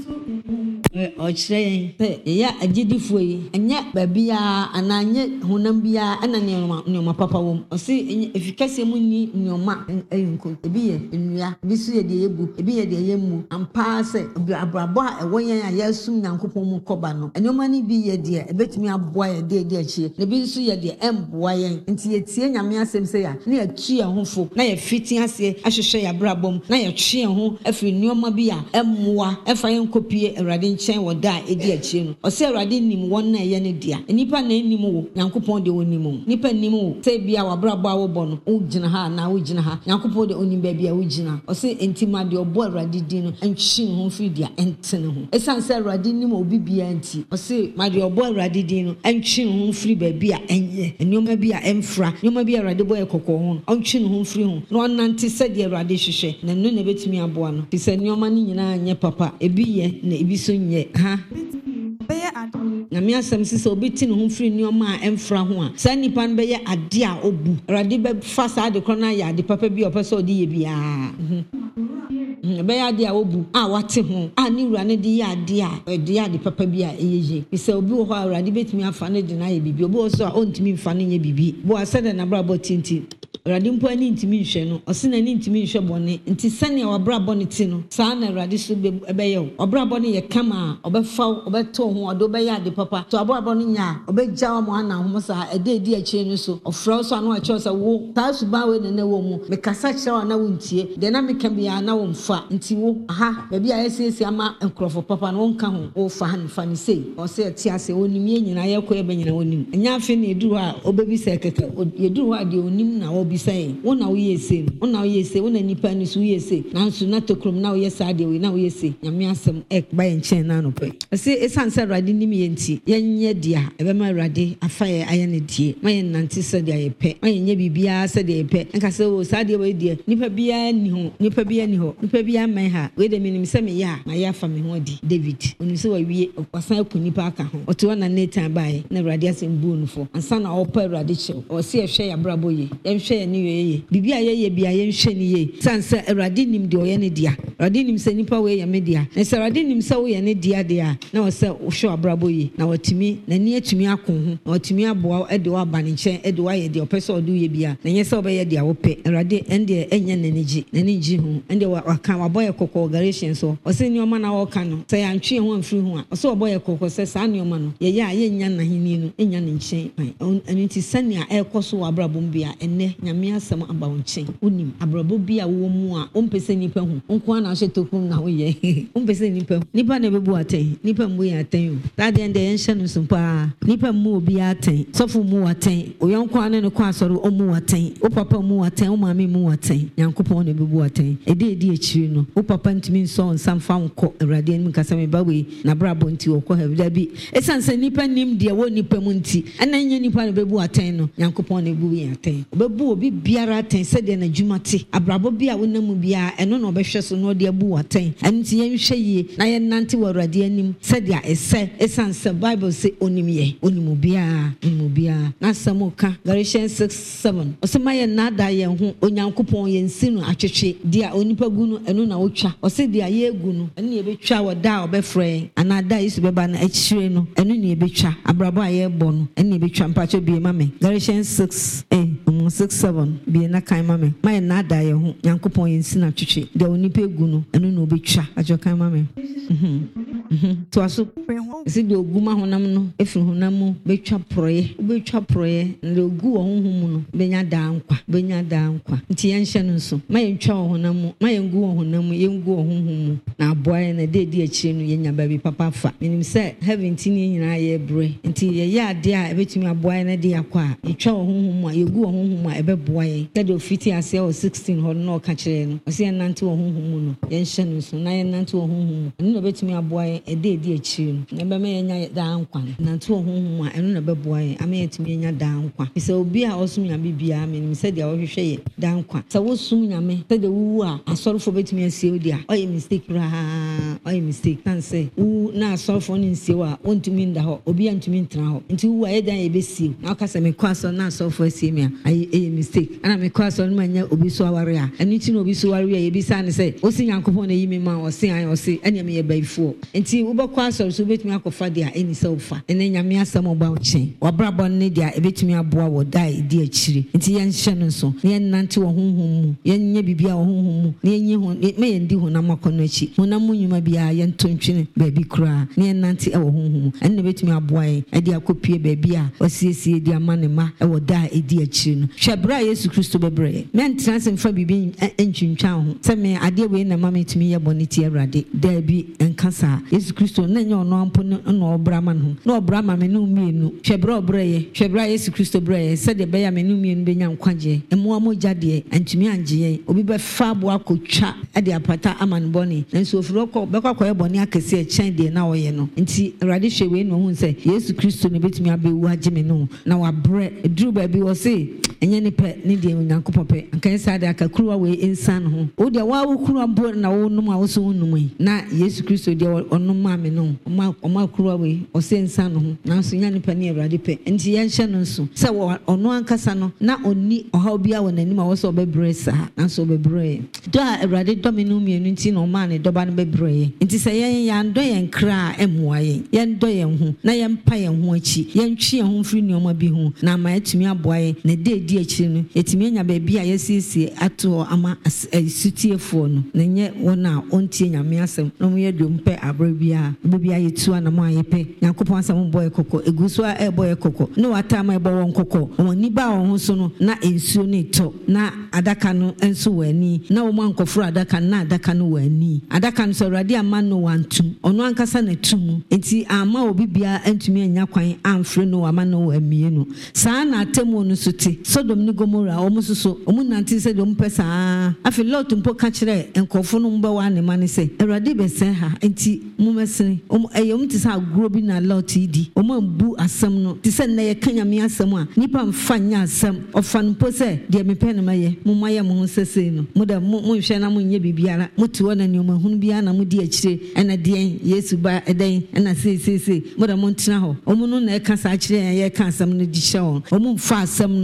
o kyereh ya agidifo yi anya babia ananye honam bia ana nneoma papa wom o se efikase mu ni nneoma ayinko ebi ye nnua ebi so ye de yebu ebi ye de yemu ampa se abrabo a ewoyen a yasum Nyankopon mu koba no nneoma ni bi ye de ebetumi aboa ye de achie na bi so ye de emboa yen nti ye tie Nyame asem se ya na ye tue hofo na ye fiti ase ahwehwe ya brabom na ye tue ho afiri nneoma bi a emmoa efa yen kopie awrade nchen woda edi achie no o se awrade nim won na ye ne dia nipa na nim wo Nyankopon de onim nipa nim wo se bia wabrabo a wo bo no wo gina ha na wo gina ha Nyankopon de onim ba bia wo gina o se entima de obo awrade din no enchi ho firi dia entene ho esan se awrade nim obi bia anti o se ma de obo awrade din no enchi ho firi ba bia enye nneoma bia emfra nneoma bia awrade boy kokko ho onchi ho firi ho no nante se de awrade hwehwe na no na betumi aboa no se nneoma ni nyina anye papa ebi ye na ebi so nye ha na me asem sise obi ti no ho firi nneoma a emfra ho a sa nipa no be ye ade a obu awrade be fa sa ade kro na ya ade papa bi opese odi ye bia be ya ade a obu a wate ho a ni wura ne de ya ade papa bi a eyeje sise obi wo ho awrade betumi afa ne de na ye bibi obi wo so a ontimi mfa ne ye bibi bo asede na brabo tinti awrade mpo ani ntimi nhwe no o se na ni ntimi nhwe bone nti sane wabrabo ne ti no sa na awrade so be ye obrabo ne ye kama obefa obeto ho odo be ya ade papa to abrabo ne nya obeja mo ana ho sa edi achire no so ofra so anu acho sa wo ta suba we ne wo mu me kasa kire na wo ntie de na me ka bia na wo mfa nti wo aha ba bia yesiesi ama enkrofo papa no nka ho wo fa han fa ni sei o se ti ase onim ye nyina ye ko e be nyina onim nya afi na eduru a obebi se keke eduru a de onim na wo bi sai wo na wo yesi wo na wo yesi wo na nipa ni so yesi nanso na tokrom na wo yesi ade we na wo yesi nyame asem ek ba ye nchen na no pe se esan se awrade nim ye nti yenye dia ebe ma awrade afa ye aye ne die ma ye nante se dia ye pe ma ye nya bibia se dia ye pe nka se wo sa dia we die nipa bia ni ho nipa bia man ha we de minim se me ya ma ya fa me ho di David oni se wa wie opasan akunipa aka ho oto na Nathan bae na awrade asem bu nfo ansa na opa awrade che o se hwe ya brabo ye hwe ye ni ye bibia ye bia ye nhwe ni ye sanse Awurade nim de oye ne dia Awurade nim se nipa we ye me dia na se Awurade nim se wo ye ne dia dia na wo se wo hwe abrabo yi na watimi na ni atumi akon ho na watumi aboa e de wa ba ne nchen e de wa ye de opese odu ye bia na nye se obeye dia wo pe Awurade ende enye naniji ho ende waka waboye kokko garation so o se ni o ma na wo ka no se ya ntwe ho amfiri ho a o se oboye kokko se sa ni o ma no ye ya ye nya na hini no enya ne nchen anu ti sani a ekoso wa abrabo bia enne nyame asem aba wo nchen unim abrabo bia wo mu a o mpese nipa ho nko na hye tokum na wo ye o mpese nipa na bebu aten nipa mbu ya aten o that end ye nhye no so pa nipa mu obi aten sofu mu aten o yonko ane no kwa asoro o mu aten o papa mu aten o mama mu aten yankopon na bebu aten edi ekiri no o papa ntimi nso nsamfa nko Awurade anim kasa me bawe na brabo nti okọ ha bi esanse nipa nim de wo nipa mu nti ana nya nipa na bebu aten no yankopon na bebu aten bebu obi biara aten se de na dwumate abrabo bia wonamu bia eno na obehwe so no de abu aten anti yenhwe yie na ye nante wa Awurade anim se de ese esanse Bible say onimu bia na samuka Galatians 6:7 osema ye nada ye ho onyankopon ye nsi no atwetwe dia onipa gu no eno na wotwa ose dia ye egu no eno ye betwa woda obefre anada Yesu beba na akire no eno ne ye betwa abrabo aye bo no eno ye betwa mpacho bie mame Galatians 6:7 bie na kan mame ma nada ye ho nyankopon ye nsi na atwetwe dia onipa egu no eno na obetwa ajo kan mame to aso ese de oguma honam no efiri honam betwa proye nle ogu honhum no benya da nkwa nti yenhye no nso ma yentwa honam ma yengu honam yengu honhum na aboa na dedi akire no yenya ba bi papa fa minim se heaven ti ni nyina ye bre nti ye ya ade a ebetumi aboa na de akwa etwa honhum a yegu honhum a ebeboa ye tede ofiti ase o 16 ho no ka kire no ose yenante honhum no yenhye no nso na yenante honhum no betumi aboa ye edi akire no na be me yenya da nkwa nante honhum a eno na beboa ye ama yetumi yenya da nkwa se obi a osum nya bibia minim se de wohwehwe ye da nkwa se wo sum nyame se de wu a asorfo betumi asie odi a oye mistake kan se wu na asorfo ni nsie wa ontumi nda ho obi antumi ntra ho nti wu a yedan ye besie na aka se me kwa so na asorfo asie me a aye mistake ana me kwa so no manya obi so aware a eni ti na obi so aware a ye bi sa ne se osi nyankopon na yimi ma osi an osi ene me ye baifo nti wo bakwa so so betumi akofa de a eni se ufa ene nyame asam oba uchen wabrabo ne de a ebetumi aboa wo dai di akiri nti yenhye no so ne nante wo honhom mu yenye bibia wo honhom mu ne yenye ho me yendi honam akono achi honam nyuma bia yentontwene baabi kura ne nante e wo honhom enne betumi aboa ye ade akopie baabi a osiesie di amane ma e wo dai edi akiri no hwebra Yesu Kristo bebre me ntrance mfa bibi entwintwa ho se me ade we na mama etumi ye boniti Awurade da bi enkasa Yesu Kristo na nye ono ampo no obrama no na obrama me no mienu hwebra hwebra Yesu Kristo bre se de be ya me no mienu benya nkwaje emo amogya de antumi angye obi be fa bo akotwa ade apata amanboni nanso ofiro ko be kwakwa boni akese e chen de na woye no nti Awurade hwe no hu se Yesu Kristo ne betumi abewu agye me no na wa bre eduru ba bi wo se enye ne pe ne de Onyankopon pe ankan sa de akakruwa we insan ho o de wa wo kruwa mbo na wo num a wo so num na Yesu Kristo de onum ma me no oma kruwa we o se insan ho na so nya ne pe ne Awurade pe nti yenhye no nso se wo ono ankasa no na oni oha obi a wo nanim a wo so bebre sa na so bebre do a Awurade do me no mienu nti no ma ne do ba no bebre nti se yen yan do yen kra emwa yen do yen ho na yen pa yen ho achi yen twe yen ho firi nioma bi ho na ma etumi aboa ye na de akiri no etumi anya ba bi a yesiesie ato ama sutiefo no na nye wona ontie nyame asem no ye dompe abrabia bibia yetu ana mo ayepe Yakopon asem boy kokko eguso a boy kokko no atama ebo won kokko woni ba won so no na ensuo ne to na adaka no enso wani na wo mankofro adaka na adaka no wani adaka no so Awurade ama no wantum ono ankasa na tum enti ama obi bia antumi anya kwan amfre no ama no wamie no saa na atemu no suti Sodom ni Gomora omususo omunanti se dom pesa afi lot mpo ka kire enkofo no mba wa ne mane se Awurade be se ha enti mumesene eyom ti sa agro bi na lot idi omambu asem no ti se na ye kanyame asem a nipa mfanya asem ofan mpo se de me pe ne maye mumaye mo sese no muda mo hwe na mo nye bibiara muti wona ni omahunu bia na mudi akire ena de Yesu ba eden ena se muda mo ntena ho omuno na e ka sa akire ye ka asem no di hye won omumfa asem no se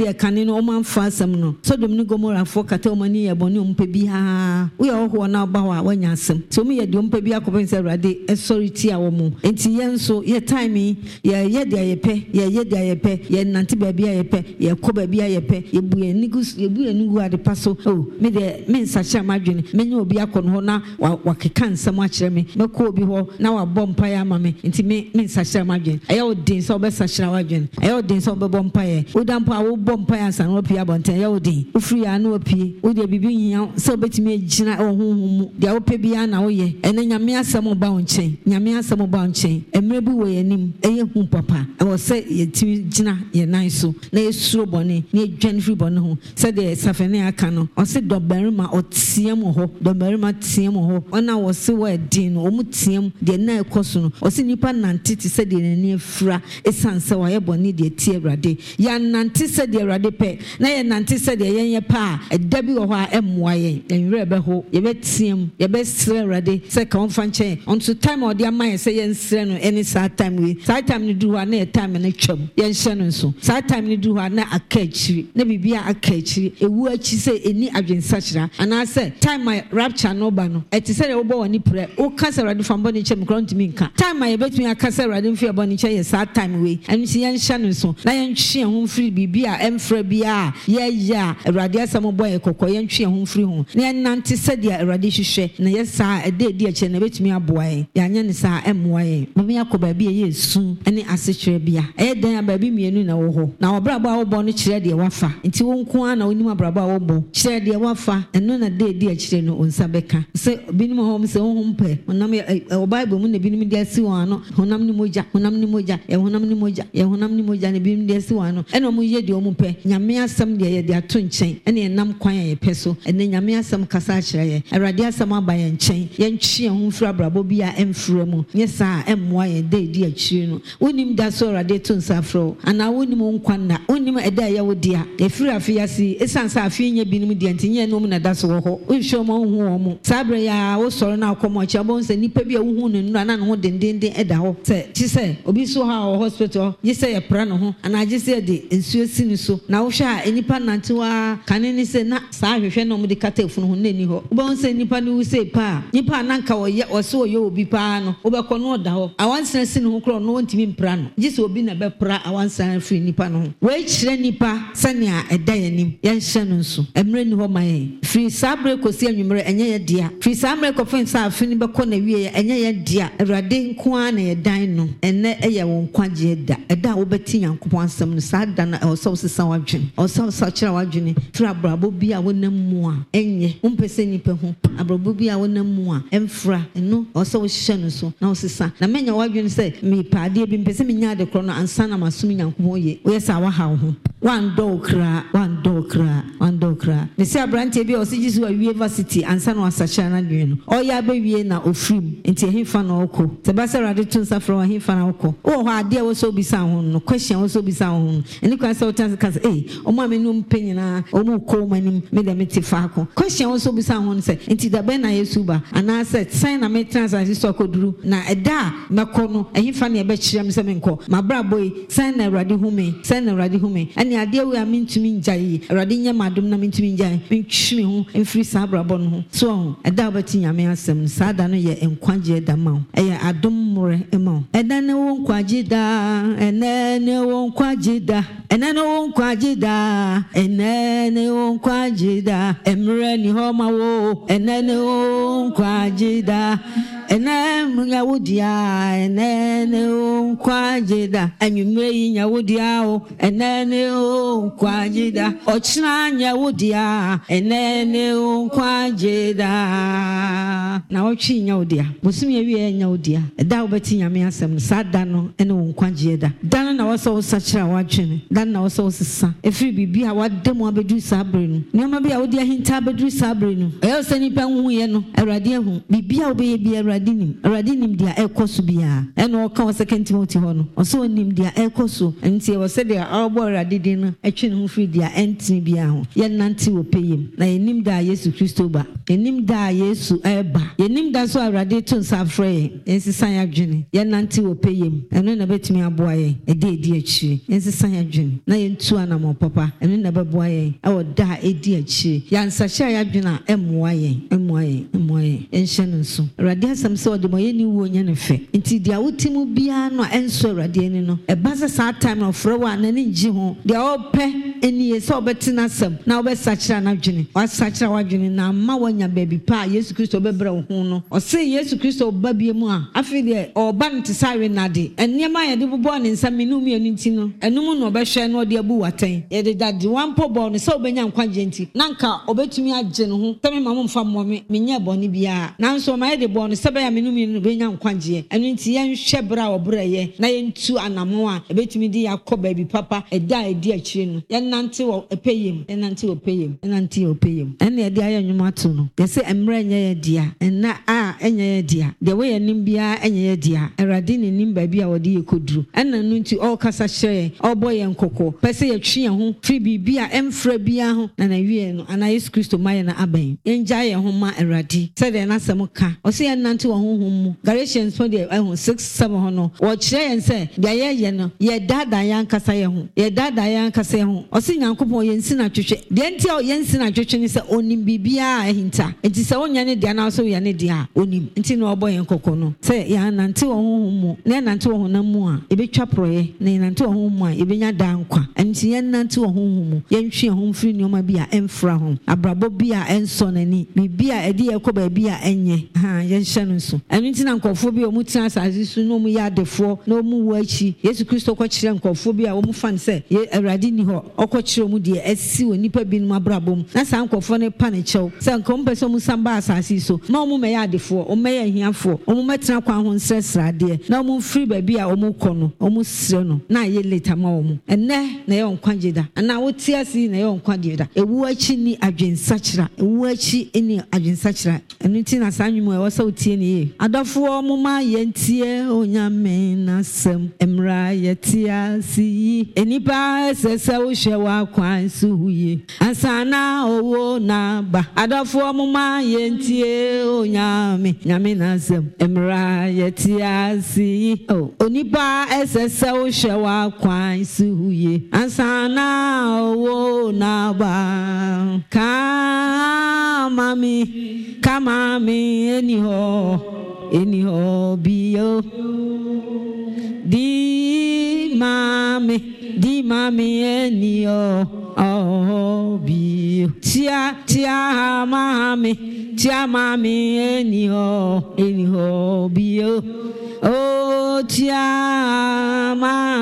de kane no man fa asem no Sodom ne Gomorrah fo kata o mani ye boni ompa bi ha wo ye ho na ba wa wanya asem so me ye de ompa bi akopen se Awurade authority a wo mu enti ye nso ye time ye de ayepe ye de ayepe ye nante ba bi ayepe ye ko ba bi ayepe ye bu enigu ade paso me de me nsacha madwene me nya obi akọ no na wa keka nsam a kire me ko obi ho na wa bompa ya ma me enti me nsacha madwene aye odin so be sacha wadwene aye odin so be bompa ye odampa wo bompa ya san wo pia bonten aye odin ofri ya na opie wo de bibi nya so betimi agina ohunhum de wo pe bia na wo ye ene nyame asem ba onchen nyame asem ba onchen emre bi wo yanim eye hu papa wo se yetimi gina ye nan so na esuro bone na edwan free bone ho se de safene aka no o se dobarima otiem ho dobarima tiem ho ona wo se wo edin o mu tiem de na ekoso no o se nipa nante ti se de nani afura esanse wa ye bone de tie Awurade ya nante se de Awurade pe na ye nante se de ye pa edabi wo ho a emmoa ye enwere be ho ye betiem ye be sre Awurade se ka onfa nche onto time o de amaye se ye nsre no any sad time we sad time ni du ho na ye time na twam ye nhye no nso sad time ni du ho na akachiri na bibia akachiri ewu achi se eni adwensachira ana se time my rapture no ba no eti se wo bo woni pre o ka se Awurade fambo ni chem kronti mi nka time my betumi aka se Awurade mfi ebo ni che ye sad time we enu si ye nhye no nso na ye ntwe ho mfiri bibia emfra bia ye ya Awurade asam bo ye kokko ye ntwe ho mfiri ho na ye nante se dia Awurade hwehwe na ye sa edi ache na betumi aboa ye ya nya ne sa emmoa ye mama yakoba bia ye su ene asechire bia e dan ababi mienu na wo ho na obrabo a wo bo no kire de wafa nti wo nko a na onim abrabo a wo bo kire de wafa eno na de edi akire no onsa beka se binim ho se ho mpe onam o bible mu na binim de asi won ano honam ni moja e honam ni moja na binim de asi won ano eno mu ye de o mu pe nyame asam de ye de ato nchen ene enam kwan ye pe so ene nyame asam kasa kire ye Awurade asam aba ye nchen ye ntwe ho mfura abrabo bia emfura mu nye sa emmoa ye de edi akire no wonim da so Awurade to nsafro ana wonim nkwan na wonim eda ye wodia efiri afiasi esansa afi nya binim de ntinye no mu na da so wo ho nhwe mo hu wo mu sabre ya wo soro na akomo cha bo nse nipa bia wo hu no na na ho dendenden eda ho se ti se obi so ha o hospital ye se ye pra no ho ana je se de ensuo sini so na wo hwa enipa nantewa kanene se na sa hwehwe no mu de kata efunu ho na ni ho bo nse nipa ni wo se pa nipa nanka wo ye wo se wo ye obi pa no wo be ko no da ho awansa sini ho kro no ntimi mpra no je se obi na be pra awansa free nipa no we kire nipa sania eda yanim ye nhye no nso emre ni ho maye free sabre kosi anwumre enye ye dia free sabre ko fen sa afini be ko na wie enye ye dia Awurade nko a na ye dan no enne eye won kwaje da eda wo beti Yankopon asem no sa da na o so sesa wadwen o so kira wadwen free abrabo bia wonam mu a enye umpese nipa ho abrabo bia wonam mu a emfra eno o so hye no so na o sesa na menya wadwen se me paade bi mpese me nya de kro no ansa na masum Yankopon ye o yesa wa ha ho one dokra me se abrante bi o se jisu university ansa na asacha na dwen no o ya be wie na ofrim enti ehimfa na okọ se ba se Awurade to nsa fro ahimfa na okọ o ho ade wo so bisa ho no question wo so bisa ho eni kwa se o tan ka o ma me no mpanyina o mu ko manim me de meti fa ko question wo so bisa ho no se enti da be na Yesu ba ana se sign na me transaction so koduru na eda mekọ no ehimfa na e be kire me se me nko ma bra boy sign na Awurade hume ani ade we a mentumi njaye Awurade nya madom na mentumi njaye mentwi ho emfiri sa brabo no ho so eda obati nyame asem sa da no ye enkwaje da ma eye adom more ema eda ne wo nkwaje da enene wo nkwaje da emre ni ho ma wo enene wo nkwaje da enem nyawodia enene wo nkwaje da anwumre yi nyawodia o enene wo nkwaje da ochira nyawodia enene wo nkwaje da na ochi nyawodia bosumi awie nyawodia eda obeti nyame asem sada no ene wo nkwaje da dan na woso sachira wadwene dan na woso sesa efiri bibia wademu abedu sabre no nyoma bia wodi ahinta abedu sabre no eyo sani pa hu ye no Awurade hu bibia obeye bia Awurade nim dia ekoso bia eno ka wo second Timothy ho no oso nim dia ekoso enti wo se dia awbo Awurade din no etwe no firi dia enti bia ho ye nante wo peyem na enim da Yesu Kristo ba enim da Yesu eba enim da so Awurade to nsafre ensisan adwene ye nante wo peyem eno na betumi aboa yɛn edi akyire yɛnsesa yɛ adwene na yɛntu anamo papa ɛno na bɛboa yɛn ɛwɔ da edi akyire yɛnsahyɛ yɛ adwene a ɛmmoa yɛn ɛnhyɛ no nso Awurade asɛm sɛ ɔde mɔ yɛni wuo nyɛ ne fɛ nti deɛ wotimu biara no a ɛnso Awurade ani no ɛba sɛ saa time na ɔfrɛ wo a n'ani gye ho deɛ ɔpɛ ɛnie sɛ ɔbɛte n'asɛm na ɔbɛsakyera n'adwene wasakyera w'adwene na ama wanya baabi pa a Yesu Kristo bɛbrɛ wo ho no ɔse Yesu Kristo ɔba bie mu a afei deɛ ɔba no te sɛ awe nade ɛnneɛma a yɛde bobɔ ne nsa menu mmienu nti no ɛnum na ɔbɛhwɛ na ɔde abu watɛn yɛde dade wampɔ bɔ no sɛ ɔbɛnya nkwagye nti na nka ɔbɛtumi agye no ho sɛ mema mo mfa mmɔ me menyɛ bɔne biara nanso ɔma yɛde bɔ no sɛ bɛyɛ menu mmienu bɛnya nkwagyeɛ ɛno nti yɛnhwɛ berɛ a ɔbrɛyɛ na yɛntu anamo a ɛbɛtumi de yɛakɔ baabi papa ɛda a ɛdi akyire no yɛnante wɔ ɛpɛyam ɛne yɛde ayɛ nnwom ato no yɛsɛ mmerɛ nyɛ yɛ dea ɛna a ɛnyɛ yɛ dea deɛ woyɛ nim biara ɛnyɛ yɛ dea Awurade ne nim baabi a wɔde yɛ kɔduru ɛna no nti ɔkasa hyerɛ ɔbɔ yɛn kɔkɔ pɛ sɛ yɛtwe yɛn ho firi biribi a ɛmfrɛ biara ho na wie no ana Yesu Kristo ma yɛ no abɛn yɛngya yɛn ho ma Awurade sɛdeɛ n'asɛm ka ɔsɛ yɛnante wɔ honhom mu Galatians 6:7 ho no wɔkyerɛ yɛn sɛ deɛ yɛyɛ no yɛdaadaa yɛn ankasa yɛn ho ɔsɛ Nyankopɔn yɛnsi na twetwe deɛ nti a yɛnsi na twetwe ne sɛ onim biribiara ɛhinta nti sɛ wonya ne deɛ na ɔsɛ woyɛ ne deɛ a onim nti na ɔbɔ yɛn kɔkɔ no sɛ yɛnante wɔ honhom mu na yɛnante wɔ honam mu a ɛbɛtwa porɔyɛ na yɛnante wɔ honhom mu a yɛbɛnya daa nkwa nti yɛnante wɔ honhom mu yɛntwe yɛn ho mfiri nneɛma bi a ɛmfra ho abrabɔ bi a ɛnsɔ n'ani biribi a ɛde yɛkɔ baabi a ɛnyɛ yɛnhyɛ no nso ɛno nti na nkɔfoɔ bi a ɔmu tena asase so na ɔmu yɛ adefoɔ na ɔmu wɔ akyi Yesu Kristo kɔkyerɛ nkɔfoɔ bi a ɔmu fa no sɛ Awurade ni hɔ ɔkɔkyerɛ ɔmu deɛ ɛsi wɔ nipa binom abrabɔ mu na saa nkɔfoɔ no pa ne kyɛw sɛ nka ɔmu pɛ sɛ ɔmu san ba asase so ma ɔmu mɛyɛ adefoɔ ɔmu mɛyɛ ahiafoɔ ɔmu mɛtena kwan ho nsrɛsrɛadeɛ na ɔmu mfiri baabi a ɔmu kɔ no ɔmu srɛ no na ayɛ late ma ɔmu ɛnɛ na yɛ nkwagye da anaa wote ase na yɛ nkwagye da ewu akyi ni adwensakyera ɛno nti na saa nnwom ɛwɔ sɛ wotie ne yie adɔfoɔ ɔmu ma yɛntie Onyame n'asɛm mmra yɛte ase yi enipa ɛsɛ sɛ wohwɛ w'akwan so yie ansana owo na ba adɔfoɔ ɔmu ma yɛntie Onyame n'asɛm mmra yɛte ase yi onipa ɛsɛ sɛ wohwɛ w'akwan so yie ansana owo na ba kama mi eni ho bio di mami eni ho bio tia mami eni ho bio tia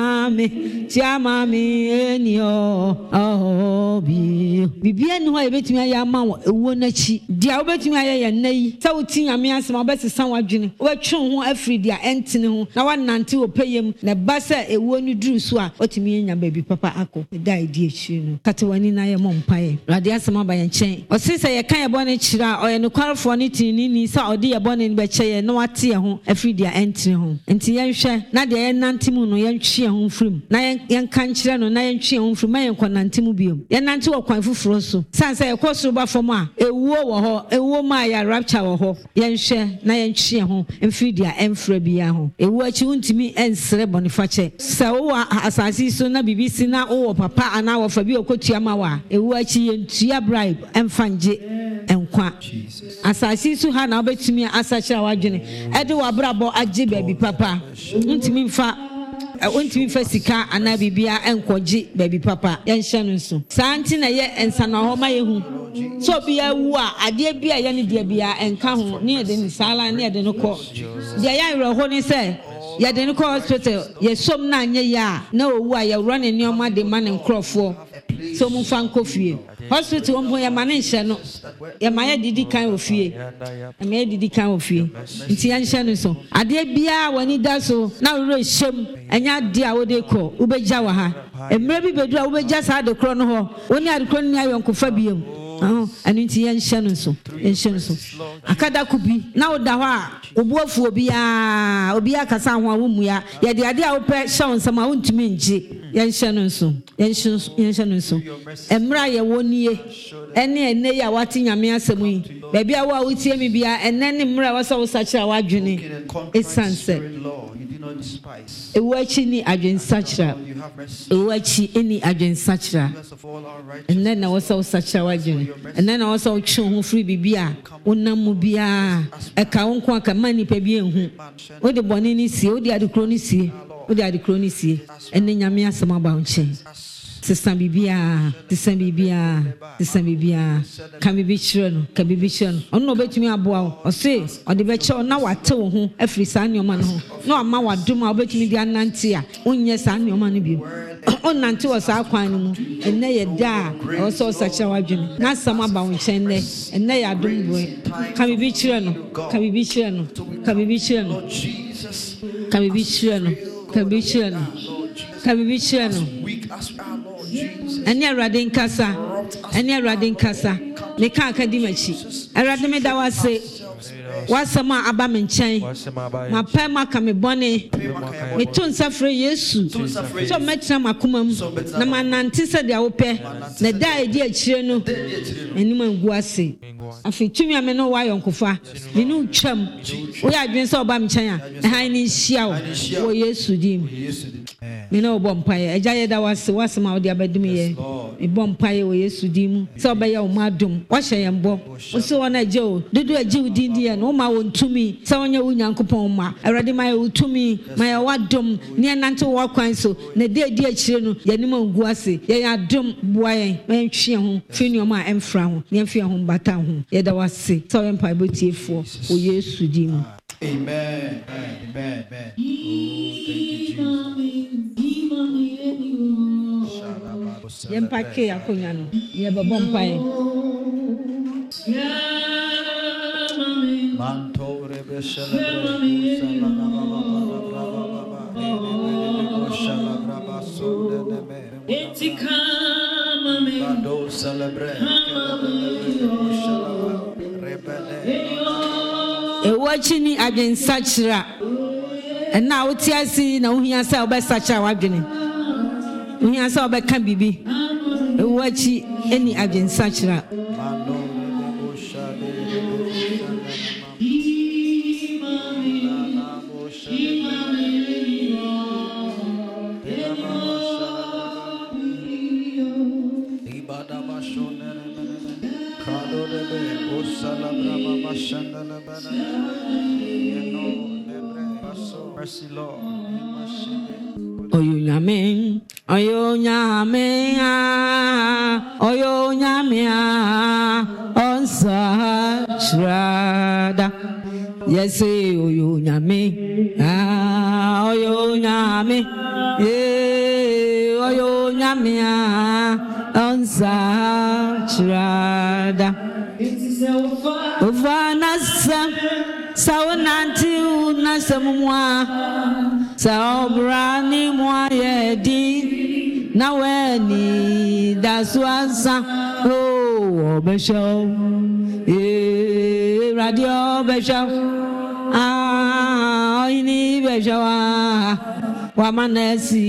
mami eni ho bio bibia ni ho ebetumi ayama wo ewo nachi dia obetumi ayɛ yɛ nayi sɛ woti Nyame asɛm obɛsesa wadwene wotwe ho afiri dia ɛntene ho na wanante opeyem na ba sɛ ewo no duru so a otumi nya baabi papa akɔ da edi akyiri no kate wani na yɛ mompae Awurade asɛm aba yɛ nkyɛn ɔse sɛ yɛ kan yɛ bɔ ne kyerɛ a ɔyɛ no kwarfoɔ ne tinini sɛ ɔde yɛ bɔ ne bɛkyɛ yɛ na wate yɛ ho afiri dia ɛntene ho nti yɛnhwɛ na deɛ yɛnante mu no yɛntwe yɛ ho mfirim na yɛnka nkyerɛ no na yɛntwe yɛ ho mfirim ma yɛnkɔ nante mu biom yɛnante wɔ kwan foforɔ so san sɛ yɛkɔ soro ba fam a ewuo wɔ hɔ ewuo ma yɛ rapture wɔ hɔ yɛnhwɛ na yɛntwe yɛ ho mfiri dia ɛmfra biya ho ewu akyi wontumi ɛnsere bɔnefakyɛ sɛ wowɔ asase so na bibi si na wowɔ papa ana wɔ fa bi okotua ma wa ewu akyi yɛntua bribe ɛmfa ngye ɛnkwa asase so ha na wobɛtumi asakyera wadwene ɛde wabrabɔ agye baabi papa wontumi mfa sika ana bibia enkɔgye baabi papa yɛnhyɛ no nso saa nti na yɛ ensana hɔ ma yɛhu so bia wu a adeɛ bia yɛ ne deɛ bia enka ho ne yɛde ne sala ne yɛde no kɔ deɛ yɛ werɛ ho ne sɛ yɛde no kɔ hospital yɛsom na anyɛ yɛ a na owu a yɛwura ne nneɔma de ma ne nkurɔfoɔ so mu fa nkɔ fie hospital mpo yɛ ma ne nhyɛ no yɛ ma yɛ didi kan wɔ fie nti yɛnhyɛ no so adeɛ bia wani da so na wura hyɛm ɛnya adeɛ a wode kɔ wobɛgya wɔ ha mmerɛ bi bɛdu a wobɛgya saa de korɔ no hɔ woni ade korɔ no ne ayɔnkofa biam ɛno nti yɛnhyɛ no so akada ko bi na woda hɔ a obuafu obiaa kasa ho a womua yɛde ade a wopɛ hyɛ wo nsɛm a wontumi ngye yɛnhyɛ no nso mmerɛ a yɛwɔ nie ɛne ɛnɛ yi a wate Nyame asɛm yi baabi a wo a wotie me bia ɛnɛ ne mmerɛ a wɔsɛ wo sakyera wadwene ɛsiane sɛ Ewachi ni adwensachra. Ewachi any adwensachra. And then I was so such a wajun. And then I was so chun free bibia. Unamubia. A kaunqua mani pebian. What the bonini see, what the adicronici, what the adicronici, and then Yamia some about chain. Sister Bibia, Sister Bibia, Sister Bibia, can be sure, can be sure. Oh, no, bet me a bow, or say, or the betcha now I told whom every son your man. No, I'm my doom, I'll bet me the Nantia, yes, and your money be. Oh, Nanti was our quanum, and they da, also such a wagon. Not some about chain, and they are doing. Can be sure, can be sure, can be sure, can be sure, can be sure. Can be sure. And you're riding Casa, and you're riding Casa. They can't academici. I rather me that was say, what's some abamin chain? My pema come bonny. Me tun suffer yes. So much some acumum. Naman antisa de ope. The die dear chino. And you man guasi. I feel to me, I know why Uncle Fa. We know chum. We are doing so bam china. I need show. Oh, yes, to him. Me know bompire. A jaya that was some out the abadumi. A bompire, oh, yes, to him. So by your madam. Wash I am bo. Also on a Joe. Do a Jew Indian. No, my own to me. So on your uncle Poma. I read my own to me. My wadum. Near Nanto walk so. Ne dear children. Yanimo guasi. Ya dum boy. When she home. Fin my and frown. Near fear home baton. Yet I was sick. So I'm probably for. Oh, yes, to him. Amen. Amen. Amen. Oh, thank you, Jesus. Yeba bompaye. Manto Ewachini adwensachra. And now what I see na uhia say obesacha wadwene. Uhia say obeka bibi. Ewachi any adwensachra. Mercy, Lord. Oyo nyame, oyo nyame, oyo nyame, onsa shrada. Yes, oyo nyame, oyo nyame, oyo nyame, onsa shrada. Uvanasa sawananti unasamwa saobrani mwayedi naweni daswansa oh besho radio besho ini besho wamanesi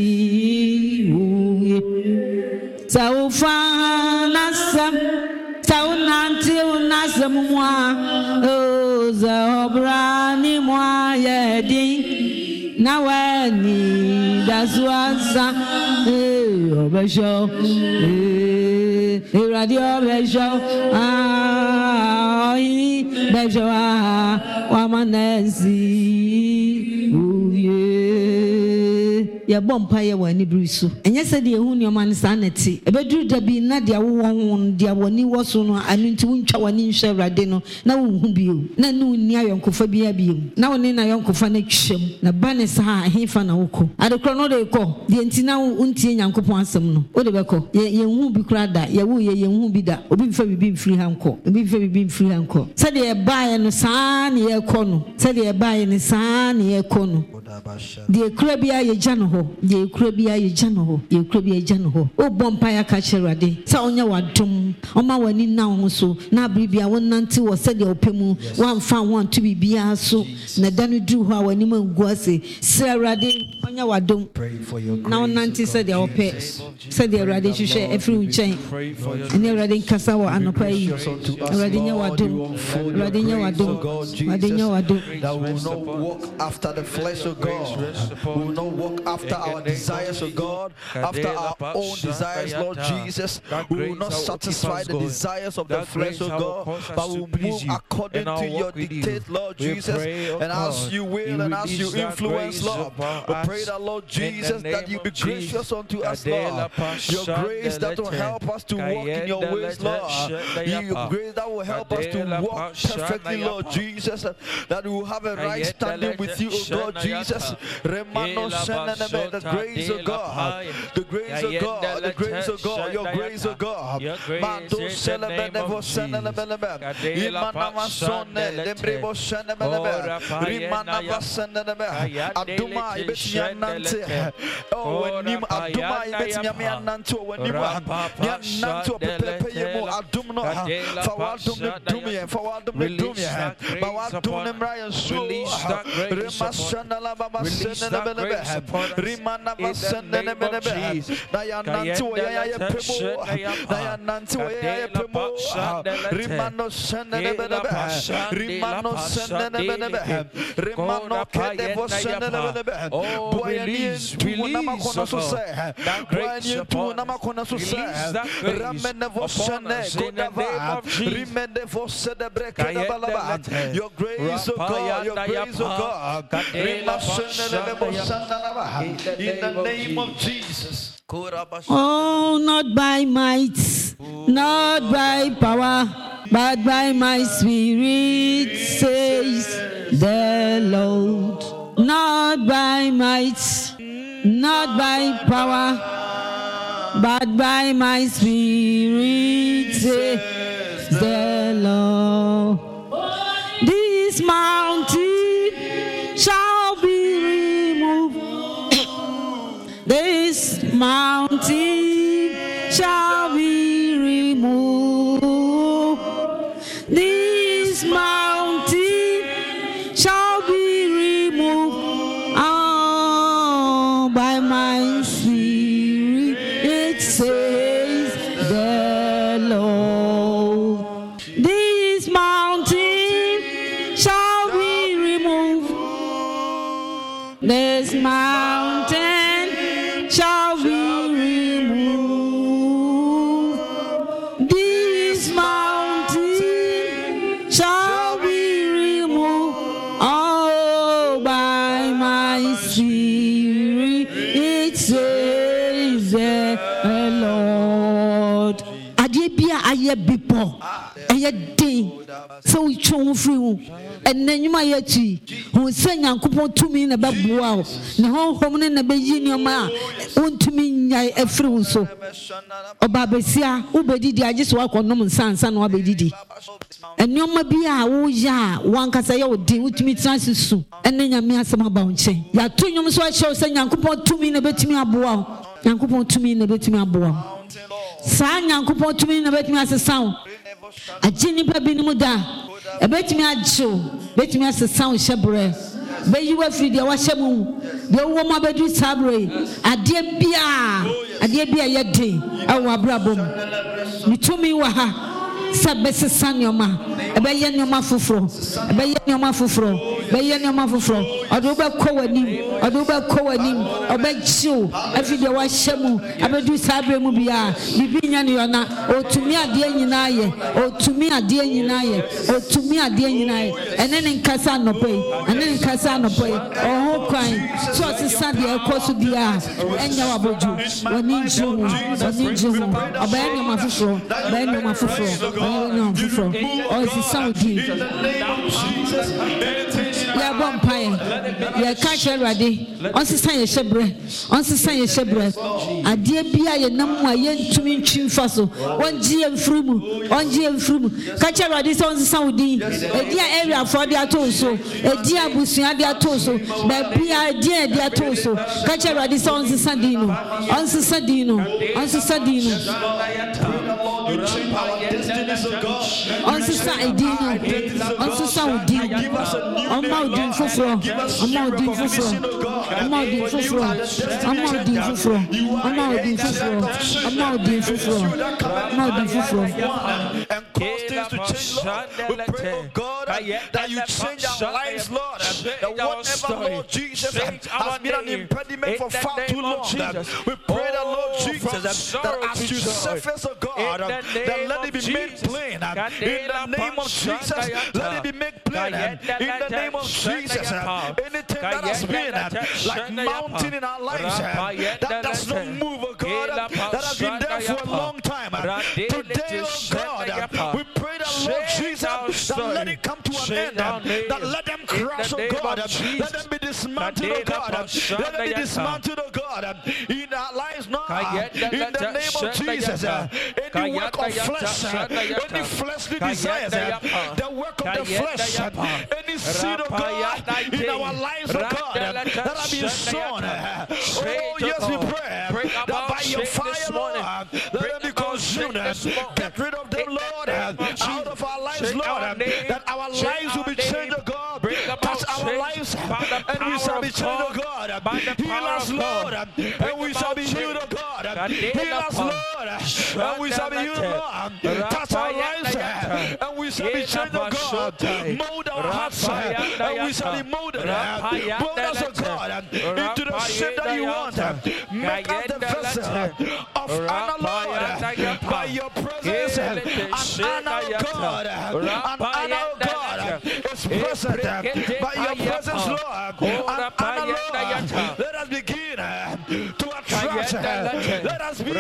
saufanasa saunanti unasamwa zaobrani mwayedi naweni daswansa obesho radio besho ai besho wamanesi ya bompa ye wani brusu enye se de ehu ne oman sanity ebeduru da bi na de wo won de woni wo so no anu nti wuntwa wani nhwe awrade no na wo hu bio na nu ni ayonkofa bi abiem na woni na ayonkofa na twem na bane sa ahefa na woko adekro no de ko de nti na untie nyankopon asem no wo de beko ye hu bi kura da ye wo ye hu bi da obi mfa bibi mfiri hanko obi mfa bibi mfiri hanko se de ye baaye no saa ne ye ko no se de ye baaye ne saa ne ye ko no de kura bia ye gya no ho ye kura bia ye gya no ho ye kura bia gya no ho o bompa ya ka kyerade sa onya wadom oma wani na ho so na bribia wonnante wo se de opemu wamfa won to bibia so na danu du ho awani mangu ase serade onya wadom na wonnante se de ope se de rade hwehwe efri unchen ene rade nkasa wo anopa yi rade nya wadom rade nya wadom rade nya wadom that will not walk after the flesh of God, we will not walk after our desires of God, after our own desires, Lord Jesus. We will not satisfy the desires of the flesh of God, but we will move according to your dictate, Lord Jesus, and as you will and as you influence, Lord. We pray that, Lord Jesus, that you be gracious unto us, Lord. Your grace that will help us to walk in your ways, Lord. Your grace that will help us to walk perfectly, Lord Jesus, that we will have a right standing with you, O God Jesus. The grace of God, the grace of God, the grace of God, your grace of God. Mando celebrate celebrate. Imana sonne lembrebo celebrate. Rimana basenebe. Aduma ibetiya nante. Oh, wenim aduma ibetiya mi nante. Wenim nante pepe yemo adumno. Fawadum ne dumye, fawadum ne dumye. Fawadum ne mrayan su. Release that grace upon your grace of God, your grace of God. In the name of Jesus. Oh, not by might, not by power, but by my spirit, says the Lord. Not by might, not by power, but by my spirit, says the Lord. This mountain shall be removed. This mountain shall be removed. This mountain shall be removed. Oh, by my spirit, it says the Lord. This mountain shall be removed. This mountain shall be removed. This mountain shall be removed. Oh, by my spirit, it says the Lord. Adibia aye bipo, aye day. So we chon free. And then you might who send Yankupon to me in a babu. The whole home in a Bejinia, won't to me a fruit so. O Babesia, Ubedi, I just walk on Noman San Wabedi. And no Mabia, oh ya, one Casayo deal with me chances soon. And then you may some about chain. Ya two young so I shall send Yankupon to me in a bit me a boa. Yankupon to me in a bit me a boa. San Yankupon to me in a bit me as a sound. A Jenny Babinimuda. A bet me a Joe, bet me as a sound shepherd. But you were free, the washamu, the woman bedroom sabre, a dear beer, yet day, our brabum. You told me waha. Sabese sanyoma ebe your mafufro ebe your mafufro ebe your mafufro odoba kowanim obe chiu afi de wa hyemu abedu sabre mu bia bibinya ne yona otumi ade nyina ye ene ne nkasa anopai oho kwan so sisa de ekoso bia enya waboju woni nju obe your mafufro. Oh, it's Saudi. ya bompae ya ka kyerade onsesa ye hyebre onsesa ye hyebre ade bia ye nam a ye ntumi ntwimfa so onji ye mfrumu ka kyerade se onsesa wodi edi a area for de ato so edi abusua de ato so ba bia edi de ato so ka kyerade se onsesa dino onsesa dino onsesa idino onsesa wodi Amaudin fufro and cause things to change, Lord. We pray, oh God, that you change our lives, Lord. That whatever, Lord Jesus, has been an impediment for far too long, we pray that, Lord Jesus, that as you surface, oh God, that let it be made plain. In the name of Jesus, let it be made plain. In the name of Jesus, anything that has been like mountain in our lives, that does not move, oh God, that has been there for a long time. Today, oh God, we pray that, Lord Jesus, that let it come to an end, that let them crash, oh God, let them be dismantled, oh God, let them be dismantled, oh God, in our lives now, in the name of Jesus. Any work of flesh, any fleshly desires, the work of the flesh, any seed of God in our lives, oh God, that have been sown. Oh yes, we pray that by your fire, Lord, let them be consumed. Get rid of them, Lord, out of our lives, Lord, that our lives will be changed, oh God. Touch our lives, and we shall be changed, oh God. Heal us, Lord, and we shall be healed, oh God. Heal us, Lord, and we shall be healed, Lord. Touch our lives, and we shall be changed, oh God. Mold our hearts, and we shall be molded. Mold us, oh God, into the shape that you want. Make us the vessel of honor, Lord, by your presence. And honor, God, and honor, God, is present by your presence, Lord. And honor, Lord, let us begin to attract. Let us be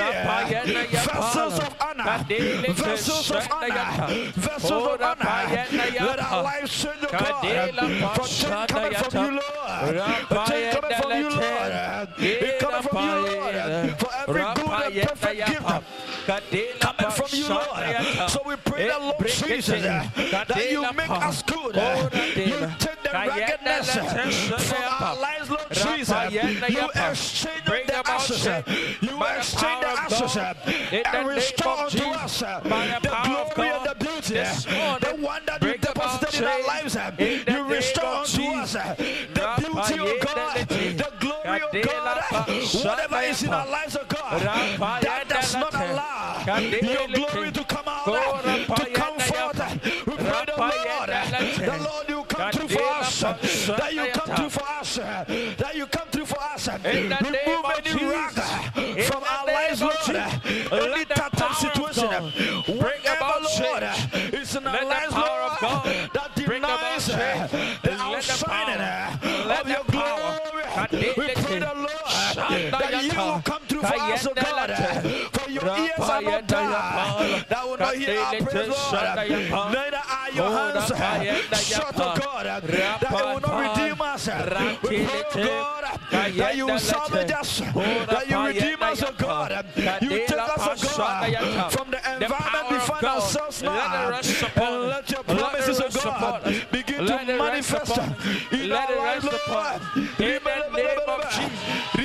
vessels of honor, vessels of honor, vessels of honor. Let our lives change, oh God, for change coming from you, Lord. For change coming from you, Lord. It coming from you, Lord. For every good and perfect gift coming from you, Lord. So we pray that, Lord Jesus, that you make us good. You take the raggedness from our lives, Lord Jesus. You exchange the ashes. You exchange the ashes and restore unto us the glory and the beauty, the one that you deposited in our lives. You restore unto us the beauty, oh God, the glory, oh God, whatever is in our lives, oh God, that does not allow your glory to come out, to come forth. We pray the Lord, you come through for us, that you come through for us, that you come through for us. Remove any rag from our lives, Lord, any tough situation, whatever, Lord, is in our lives, Lord, that denies the outshining of your glory. We pray the Lord, that you will come through for us, oh God, for your ears are not dull, that will not hear our praise, Lord, neither are your hands shut, oh God, that it will not redeem us. We pray, oh God, that you will salvage us, that you redeem us, oh God, you take us, oh God, from the environment we find ourselves now, and let your promises, oh God, begin to manifest in our lives, Lord. In the name of Jesus,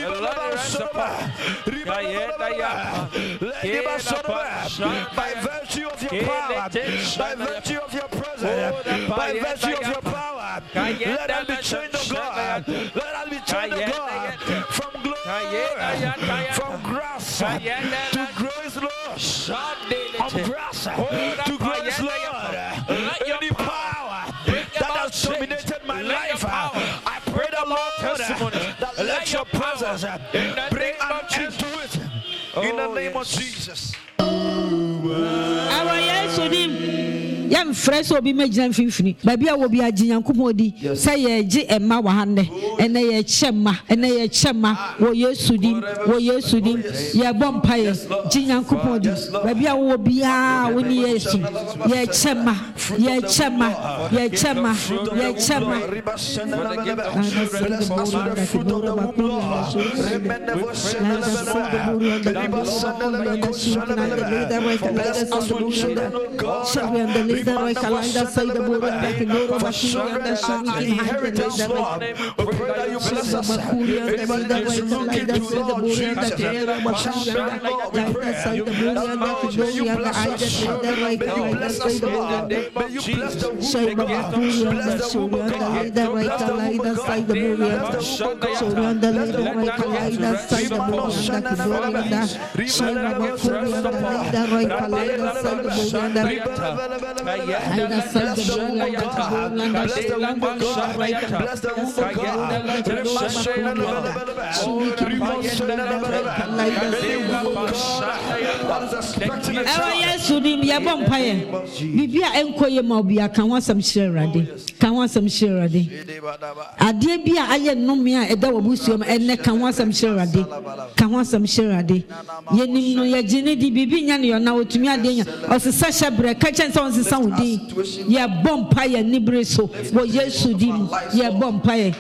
by virtue of your power, by virtue of your presence, by virtue of your power, let us be changed, oh God. Let us be changed, oh God, from glory, from grass to grace, Lord, from grass to grace, Lord. Any power that has dominated my life, I pray the Lord that let your presence bring an end to it. In the name of Jesus. Yam fresh obi magina mfimfini. Baby a wo bi agye Nyankopɔn di. Say ye gye emma wa hande. Ene ye chema, wo Yesu dim, ye bom paye, gye Nyankopɔn di. Baby a wo bia wo ni Yesu. Ye chema. Bibia enkoye ma obia kan wasam hyerade ade bia aye nnome a eda wobusuom enne kan wasam hyerade yenim no ye gine di bibi nya ne yona otumi ade nya osesa hyebre ka chen se onsesa wodi ye bompa ye nibre so wo Yesu di ye bompa ye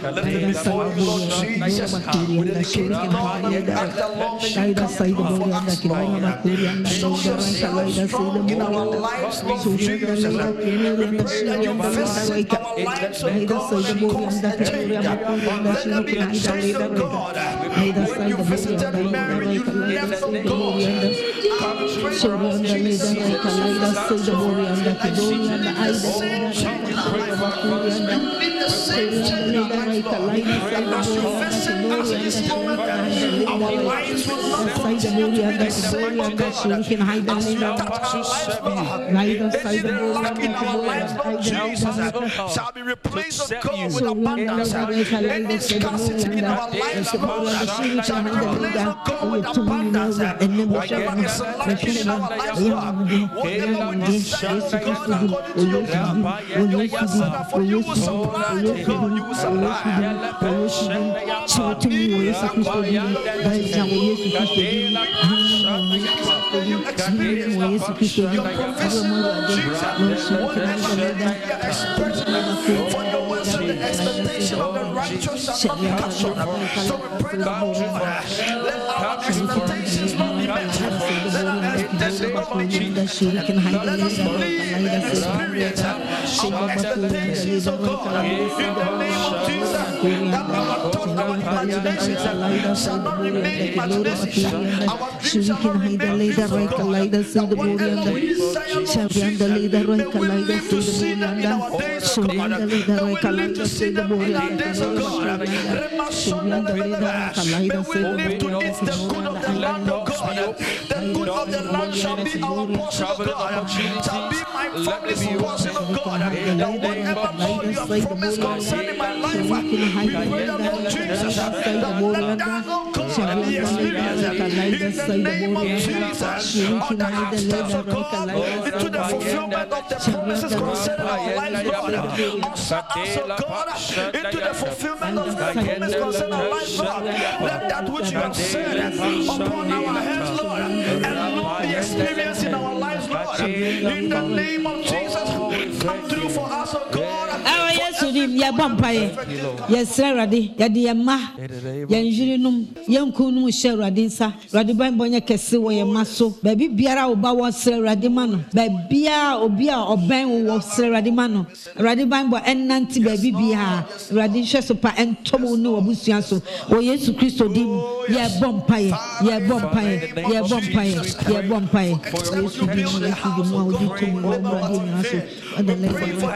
shall be replaced with God with abundance. Any scarcity in our lives, God, shall be replaced with God with abundance. Whatever is lacking in our lives, God, whatever we desire, God, according to your will, your word said that for you will supply, God, you will supply. You experience your provision, Jesus. For your word said the expectation of the righteous shall not be cut short. So we pray that, Lord, let our expectations not be met. Let our expectations not be met. Let us believe and experience our expectations, oh God, in the name of Jesus. That our thoughts, our imaginations shall not remain imaginations. Our dreams shall not remain dreams, oh God. That whatever we desire, Lord Jesus, that we live to see them in our days, oh God. That we live to see them in our days, oh God. May we live to eat the good of the land, oh God. The good of the land shall be our portion, oh God. Shall be my family's portion, oh God. That whatever, Lord, you have promised concerning my life, we pray that, Lord Jesus, that let that, oh God, be experienced in the name of Jesus. On the outskirts, oh God, into the fulfillment of the promises concerning our lives, Lord. On Sundays, oh God, into the fulfillment of the promise concerning our lives, Lord. Let that which you have said upon our heads, Lord, and Lord, be experienced in our lives, Lord. In the name of Jesus, come through for us, oh God. Ya bompaye yes rade ya de ma ya njirinum yankunum hye rade nsa rade ban bonya kese wo ye maso ba bibiara oba wo sre rade ma no ba bia obi a oban wo sre rade ma no rade ban bo ennanti ba bibia rade hwe so pa entomo no obusua so o Yesu Kristo dim ya bompaye Yesu dim wa odi tomo no rade ni aso adale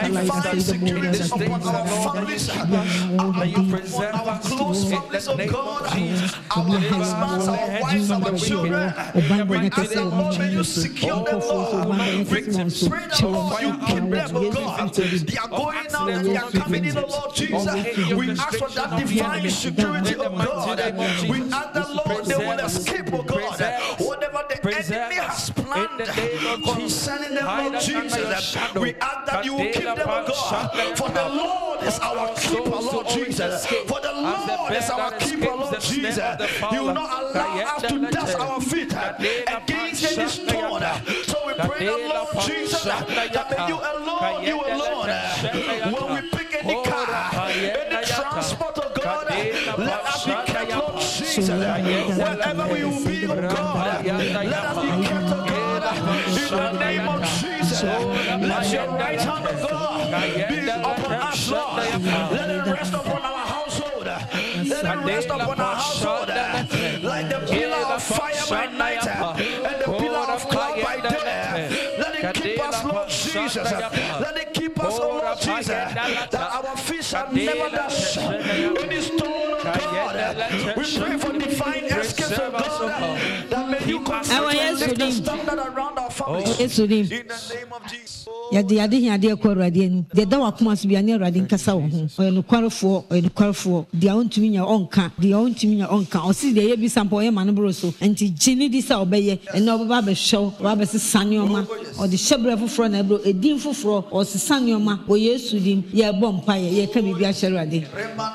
may you preserve our close families, oh God, our husbands, our wives, our children. Every day, Lord, may you secure them, Lord. Victims, pray that, Lord, you keep them, oh God. They are going out and they are coming in, oh Lord Jesus. We ask for that divine security, oh God. We ask that, Lord, they will escape, oh God. Whatever the enemy has planned, concerning them, Lord Jesus. We ask that you will keep them, O God. For the Lord is our keeper, Lord Jesus. For the Lord is our keeper, Lord Jesus. He will not allow us to dust our feet against any stone. So we pray the Lord Jesus that may you alone, when we pick any car, any transport, oh God, let us be kept, Lord Jesus. Wherever we will be, oh God, let us be kept, oh God, in the name of Jesus. Let your right hand, oh God, be upon us, Lord. Let it rest upon our household. Let it rest upon our household like the pillar of fire by night and the pillar of cloud by day. Let it keep us, Lord Jesus. Let it keep us, oh Lord Jesus, that our feet shall never dash any stone, oh God. We pray for divine escape, oh God, that may you concentrate the stuff that around our families. In the name of Jesus. Yade kwaraden de da wakoma so bia ne radin kasa wo ho oyeno dia ontumi nya onka osi de ye bi sampo ye manobro so enti gini di sa obeye ene obaba be hwew wa be sesane oma o de hyebre foforo na ebro edin foforo o sesane oma o Yesu dim ye bompa ye ka bibia hyerade.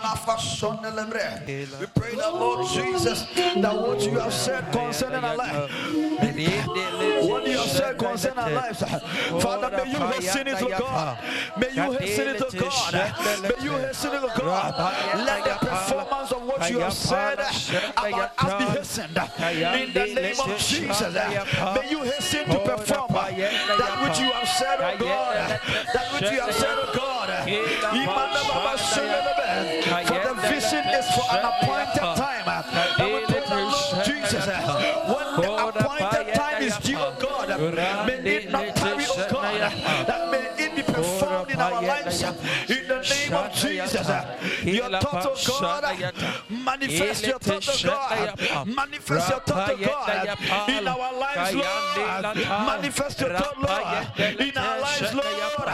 We pray the Lord Jesus that what you have said concerning our life, what you have said concerning our lives, Father, may you hasten it to God. May you hasten it to God. May you hasten it to God. Let the performance of what you have said about us be hastened. In the name of Jesus, may you hasten to perform that which you have said, oh God. That which you have said, oh God. For the vision is for an appointed time. Jesus, when the appointed time is due, oh God, may it not tarry, oh God, that may it be performed in our lives. In the name of Jesus, your thoughts, oh God, manifest your thoughts, oh God, manifest your thoughts, oh God, in our lives, Lord. Manifest your thoughts, Lord, in our lives, Lord.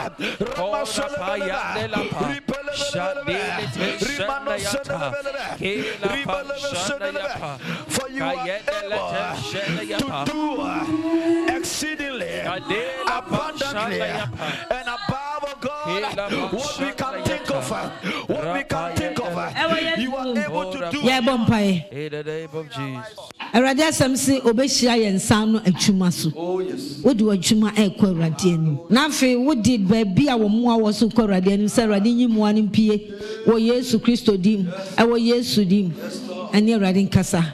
For you are able to do exceedingly, abundantly, and above, oh God, what we can think of. What we can think of. You are able to do. In the name of Jesus. Erade samsi obehia ye nsan no atwuma so. Oh yes. Wodi atwuma ekwa erade anu. Na afi wodi ba bia wo mo awo so kwa erade anu se erade nyimu anu mpie. Wo Yesu Kristo dim. Wo Yesu dim. Ani erade nkasa.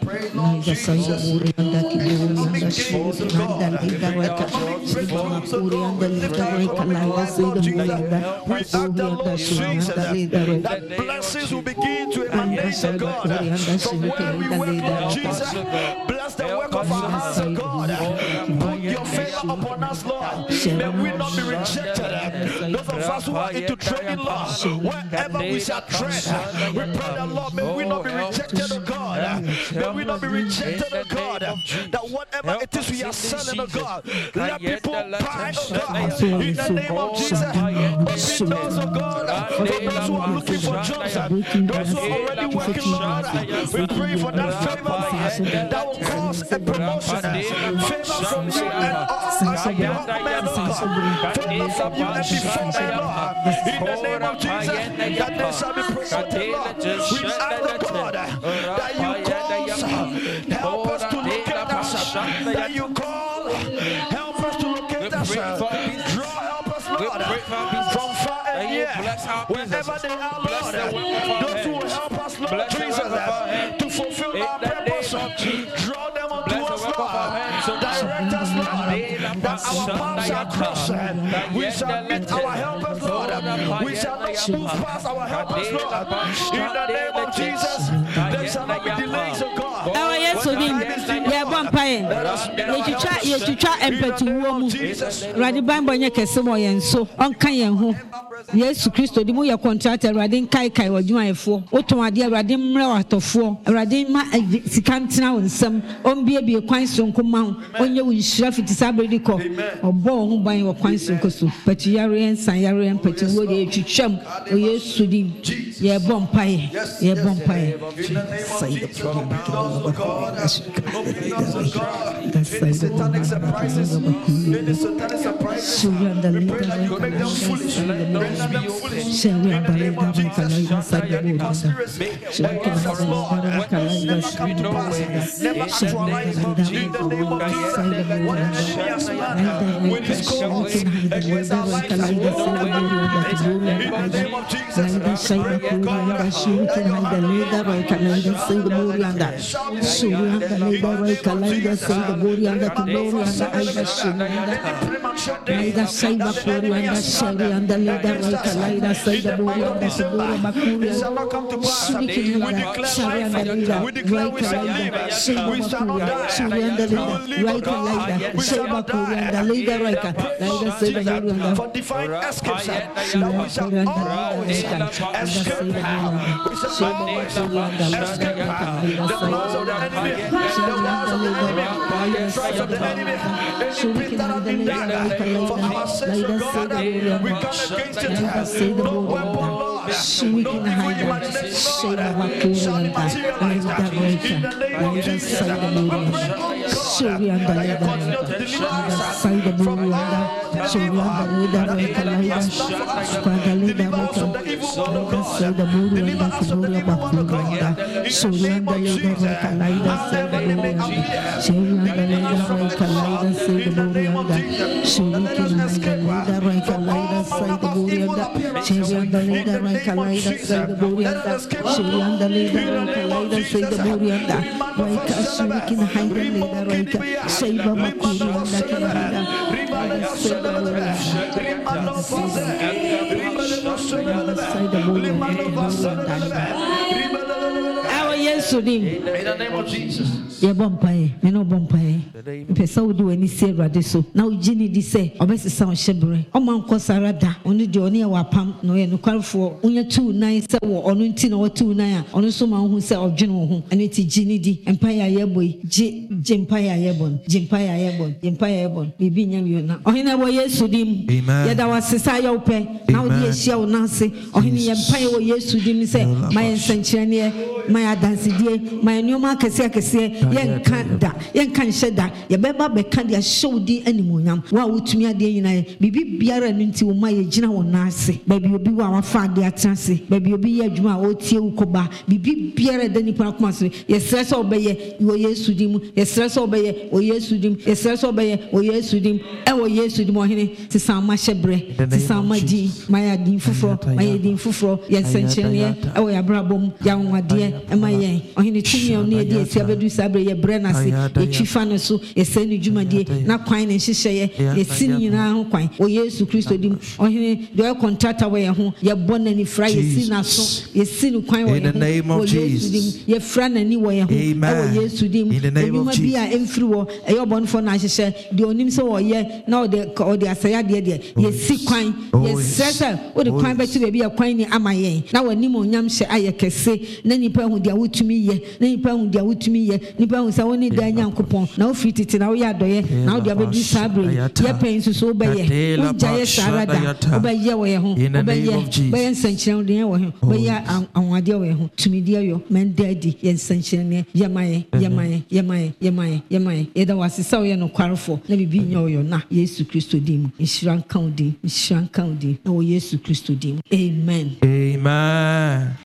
That blessings will begin to emanate, God, from where we work, Jesus. Bless the work of our hands, oh God. Put your favor upon us, Lord. May we not be rejected. Those of us who are into trading law, wherever we shall trade, we pray the Lord, may we not be rejected, oh God. May we not be rejected, oh God. That whatever it is we are selling, oh God, let people buy, oh God. In the name of Jesus, open doors, oh God, for those who are looking for jobs, those who are already working, Lord. We pray for that favor that will cause a promotion. Favor from you and us as a young man, oh God. Favor from you and before me, Lord. In the name of Jesus, that they shall be promoted, Lord. We ask, oh God, that you cause help us to locate us, that you call help us to locate us, draw help us, Lord, from far and near, wherever they are, Lord. Those who will help us, Lord Jesus, to fulfill our purpose, draw them unto us, Lord. Direct us, Lord, that our paths shall cross. We shall meet our helpers, Lord. We shall not move past our helpers, Lord. In the name of Jesus, there shall not be delays, oh God. Yetwitwa empatu wo mu Radi Bible nya kese mo yen so onka yen ho Yesu Kristo di mu ye contract Radi kai wadwuayefo oton ade Radi mre watofo Radi ma sikantena wonsam ombie kwan sonko ma ho onye wunhyira fiti sabedi ko obo ho ban wo kwan sonko so patu yare ensan yare empatu wo de twitwam o Yesu di Yeah, bompire. Yeah, bompire. Satanic surprises. Any satanic surprises. Render them foolish. Never actualize in the name of Jesus. Whatever he has planned with his cause against our lives, in the name of Jesus. For divine escape, that we shall always escape. The plans of the enemy, the plans of the enemy, the tribes of the enemy, anything that has been done for our sake, God, we come against it. No weapon, Lord, no evil imagination, Lord, shall materialize in the name of Jesus. We pray, God, that you continue to deliver us from all the evil that has done for us. Deliver us from the evil one, God. Deliver us from the evil one, God. In the name of Jesus. And the enemy appears. In the name of Jesus. Let us escape from all form of evil appearances. In the name of Jesus. Let us escape from all. In the name of Jesus. In the name of Jesus. Yeah, bompire, no bompire. If I do any say radiso. Now, Ginny di say, or best sound shebre. O man cosarada, only Johnny or Pam, no, and call for only 2 9 or 19 or 2 9, on someone who said of General, and it's Ginny di, Empire Yeboy, Jimpire Yebon, Jimpire Yebon, Jimpire Yebon, Bibi Yamuna. Or in our yes to him, yet I was society open. Now, dear, she will not say, or in the Empire, yes to him, say, my century, my dancing. My new market say, young can't shed that. Your beba becandia show the animal. What would me a day in a baby beer and into my general nurse? Baby will be our father at Chancy. Baby will be a Juma or Tiokoba. Baby beer at any Parkmas. Yes, stress obey, you are yes to him. Yes, stress obey, or yes to him. Yes, stress obey, or yes to him. Oh, yes to the morning to some mashabre, to some my dean, my adin fufro, my adin fufro, yes, century, oh, ya brabum, young dear, and my yang. Or in the chimney on near the Sabedu Sabre, your Brenasi, the Chifanasu, a Senu Juma dear, not quine and Shisha, a singing now quine, or yes to Christo dim, or in the contract away at home, your bon and fry, a sinner so, a sin quine in the name of Jesus, your friend anyway, amen. Yes to them, in the name of Jesus, a influo, a your bon for Nasha, the onim so or ye, now the or the Asaya dear, yes, sick quine, yes, sir, or the quine back to be a quine amaye. Now a Nimo Yamsha Ayakase, Nanny Pound, the out to me. Nanny pound their wood to me, Nippon, I only die young coupon, now fit it in our yard, now the Abbey Sabre, your pains to so by ye, Jaya Sarada, obey your home, obey ye, Sanction, by ya and dear to me, dear you, man daddy, yes, Sanction, Yamae, either was a sour no quarrel for, let me be your na, yes to Christo dim, Shran County, oh yes to Christo dim, amen. Amen.